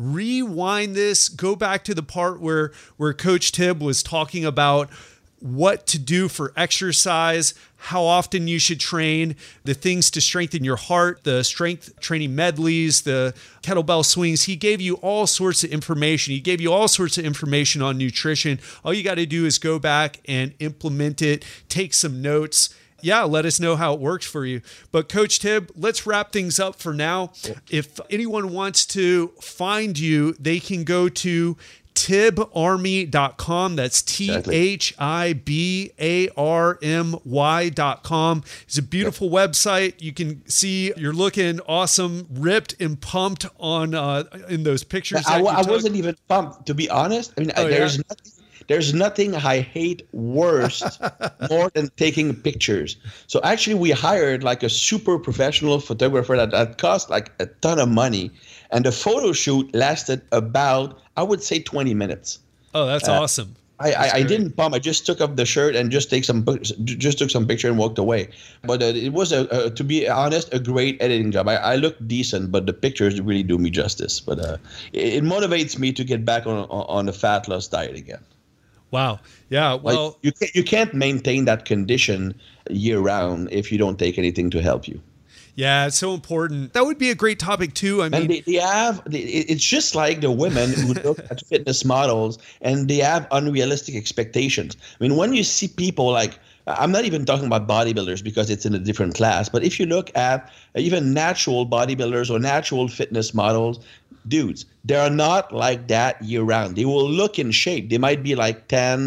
rewind this, go back to the part where, where Coach Tibb was talking about what to do for exercise, how often you should train, the things to strengthen your heart, the strength training medleys, the kettlebell swings. He gave you all sorts of information. He gave you all sorts of information on nutrition. All you got to do is go back and implement it, take some notes. Yeah, let us know how it works for you. But Coach Tibb, let's wrap things up for now. If anyone wants to find you, they can go to Tibb Army dot com. That's T H I B A R M Y dot com. It's a beautiful yep. website. You can see you're looking awesome, ripped and pumped on uh, in those pictures. I, I wasn't even pumped, to be honest. I mean, oh, there's yeah? nothing. There's nothing I hate worse more than taking pictures. So actually, we hired like a super professional photographer that, that cost like a ton of money. And the photo shoot lasted about, I would say, twenty minutes. Oh, that's uh, awesome. I, I, I didn't pump. I just took off the shirt and just take some just took some picture and walked away. But uh, it was, a, a, to be honest, a great editing job. I, I look decent, but the pictures really do me justice. But uh, it, it motivates me to get back on on the fat loss diet again. Wow. Yeah. Well, like you can't, you can't maintain that condition year round if you don't take anything to help you. Yeah, it's so important. That would be a great topic too. I mean, and they, they have. They, it's just like the women who look at fitness models and they have unrealistic expectations. I mean, when you see people like, I'm not even talking about bodybuilders because it's in a different class, but if you look at even natural bodybuilders or natural fitness models, dudes, they're not like that year round. They will look in shape. They might be like ten,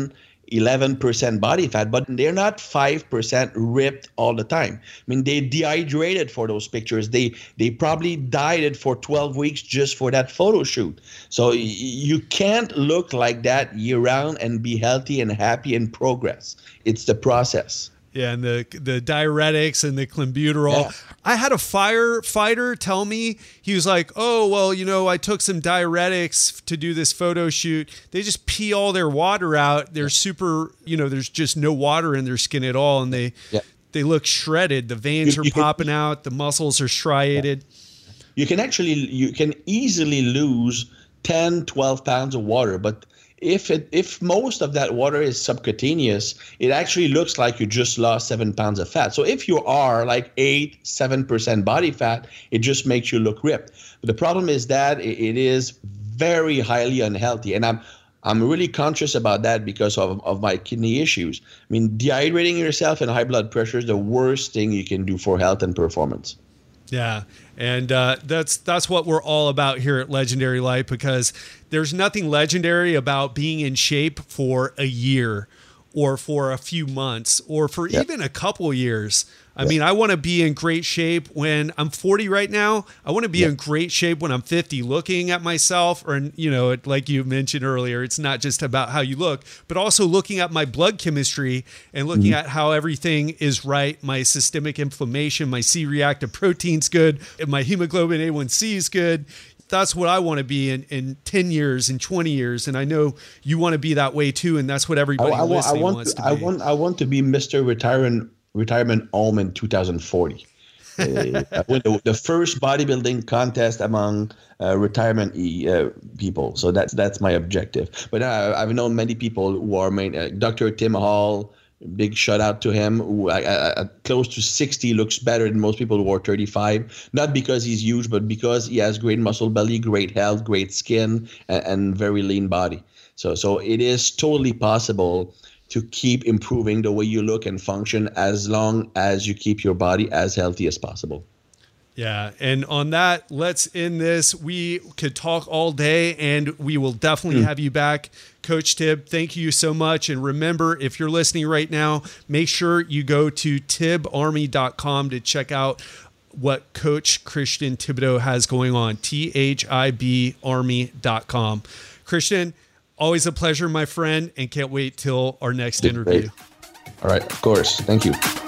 eleven percent body fat, but they're not five percent ripped all the time. I mean, they dehydrated for those pictures. They they probably dieted for twelve weeks just for that photo shoot. So y- you can't look like that year round and be healthy and happy and progress. It's the process. Yeah, and the the diuretics and the clenbuterol. Yeah. I had a firefighter tell me, he was like, oh, well, you know, I took some diuretics to do this photo shoot. They just pee all their water out. They're super, you know, there's just no water in their skin at all. And they yeah. they look shredded. The veins you, are you popping can, out. The muscles are striated. You can actually, you can easily lose ten, twelve pounds of water, but If it, if most of that water is subcutaneous, it actually looks like you just lost seven pounds of fat. So if you are like eight, seven percent body fat, it just makes you look ripped. But the problem is that it is very highly unhealthy. And I'm I'm really conscious about that because of, of my kidney issues. I mean, dehydrating yourself and high blood pressure is the worst thing you can do for health and performance. Yeah. And uh, that's that's what we're all about here at Legendary Life, because there's nothing legendary about being in shape for a year or for a few months or for yep. even a couple years. I yep. mean, I want to be in great shape when I'm forty right now. I want to be yep. in great shape when I'm fifty, looking at myself, or, you know, like you mentioned earlier, it's not just about how you look, but also looking at my blood chemistry and looking mm-hmm. at how everything is right. My systemic inflammation, my C-reactive protein's good, and my hemoglobin A one C is good. That's what I want to be in, in ten years, in twenty years. And I know you want to be that way too. And that's what everybody I, I, listening I want wants to, to I be. Want, I want to be Mister Retirement retirement home in two thousand forty. uh, I won the, the first bodybuilding contest among uh, retirement uh, people. So that's that's my objective. But uh, I've known many people who are main, uh, Doctor Tim Hall, big shout out to him, who uh, uh, close to sixty looks better than most people who are thirty-five. Not because he's huge, but because he has great muscle belly, great health, great skin, and, and very lean body. So so it is totally possible to keep improving the way you look and function as long as you keep your body as healthy as possible. Yeah. And on that, let's end this. We could talk all day, and we will definitely mm. have you back. Coach Tib, thank you so much. And remember, if you're listening right now, make sure you go to tib army dot com to check out what Coach Christian Thibaudeau has going on, T H I B army dot com. Christian, always a pleasure, my friend, and can't wait till our next Good interview. Great. All right, of course. Thank you.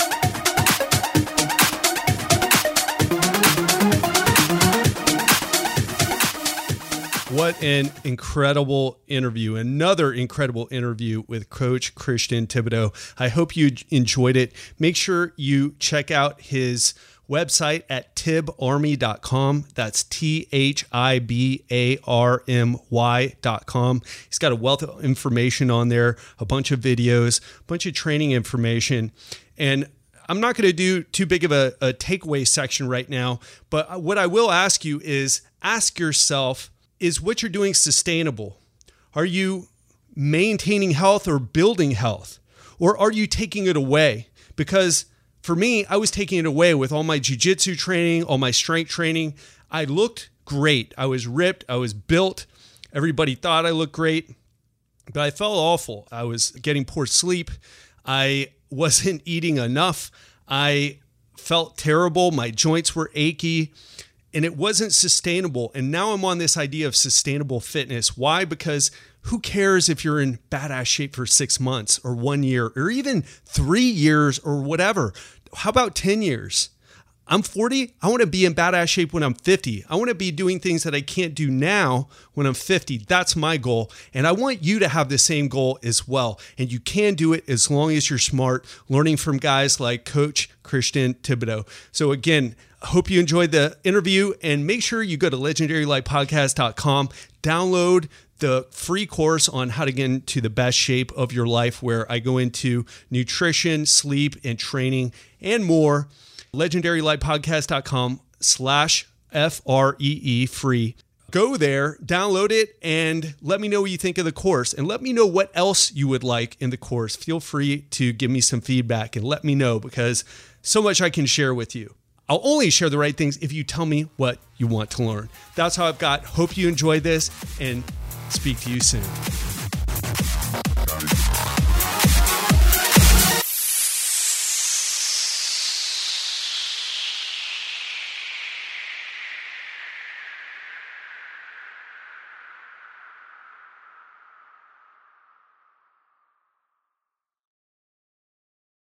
What an incredible interview. Another incredible interview with Coach Christian Thibaudeau. I hope you enjoyed it. Make sure you check out his website at tib army dot com. That's T H I B A R M Y dot com. He's got a wealth of information on there, a bunch of videos, a bunch of training information. And I'm not going to do too big of a, a takeaway section right now, but what I will ask you is ask yourself, is what you're doing sustainable? Are you maintaining health or building health? Or are you taking it away? Because for me, I was taking it away with all my jiu-jitsu training, all my strength training. I looked great. I was ripped. I was built. Everybody thought I looked great, but I felt awful. I was getting poor sleep. I wasn't eating enough. I felt terrible. My joints were achy, and it wasn't sustainable. And now I'm on this idea of sustainable fitness. Why? Because who cares if you're in badass shape for six months or one year or even three years or whatever? How about ten years? I'm forty. I want to be in badass shape when I'm fifty. I want to be doing things that I can't do now when I'm fifty. That's my goal. And I want you to have the same goal as well. And you can do it as long as you're smart, learning from guys like Coach Christian Thibaudeau. So again, I hope you enjoyed the interview, and make sure you go to legendary life podcast dot com, download the free course on how to get into the best shape of your life, where I go into nutrition, sleep, and training and more. legendary life podcast dot com slash F R E E free. Go there, download it, and let me know what you think of the course, and let me know what else you would like in the course. Feel free to give me some feedback and let me know, because so much I can share with you. I'll only share the right things if you tell me what you want to learn. That's how I've got. Hope you enjoyed this, and speak to you soon.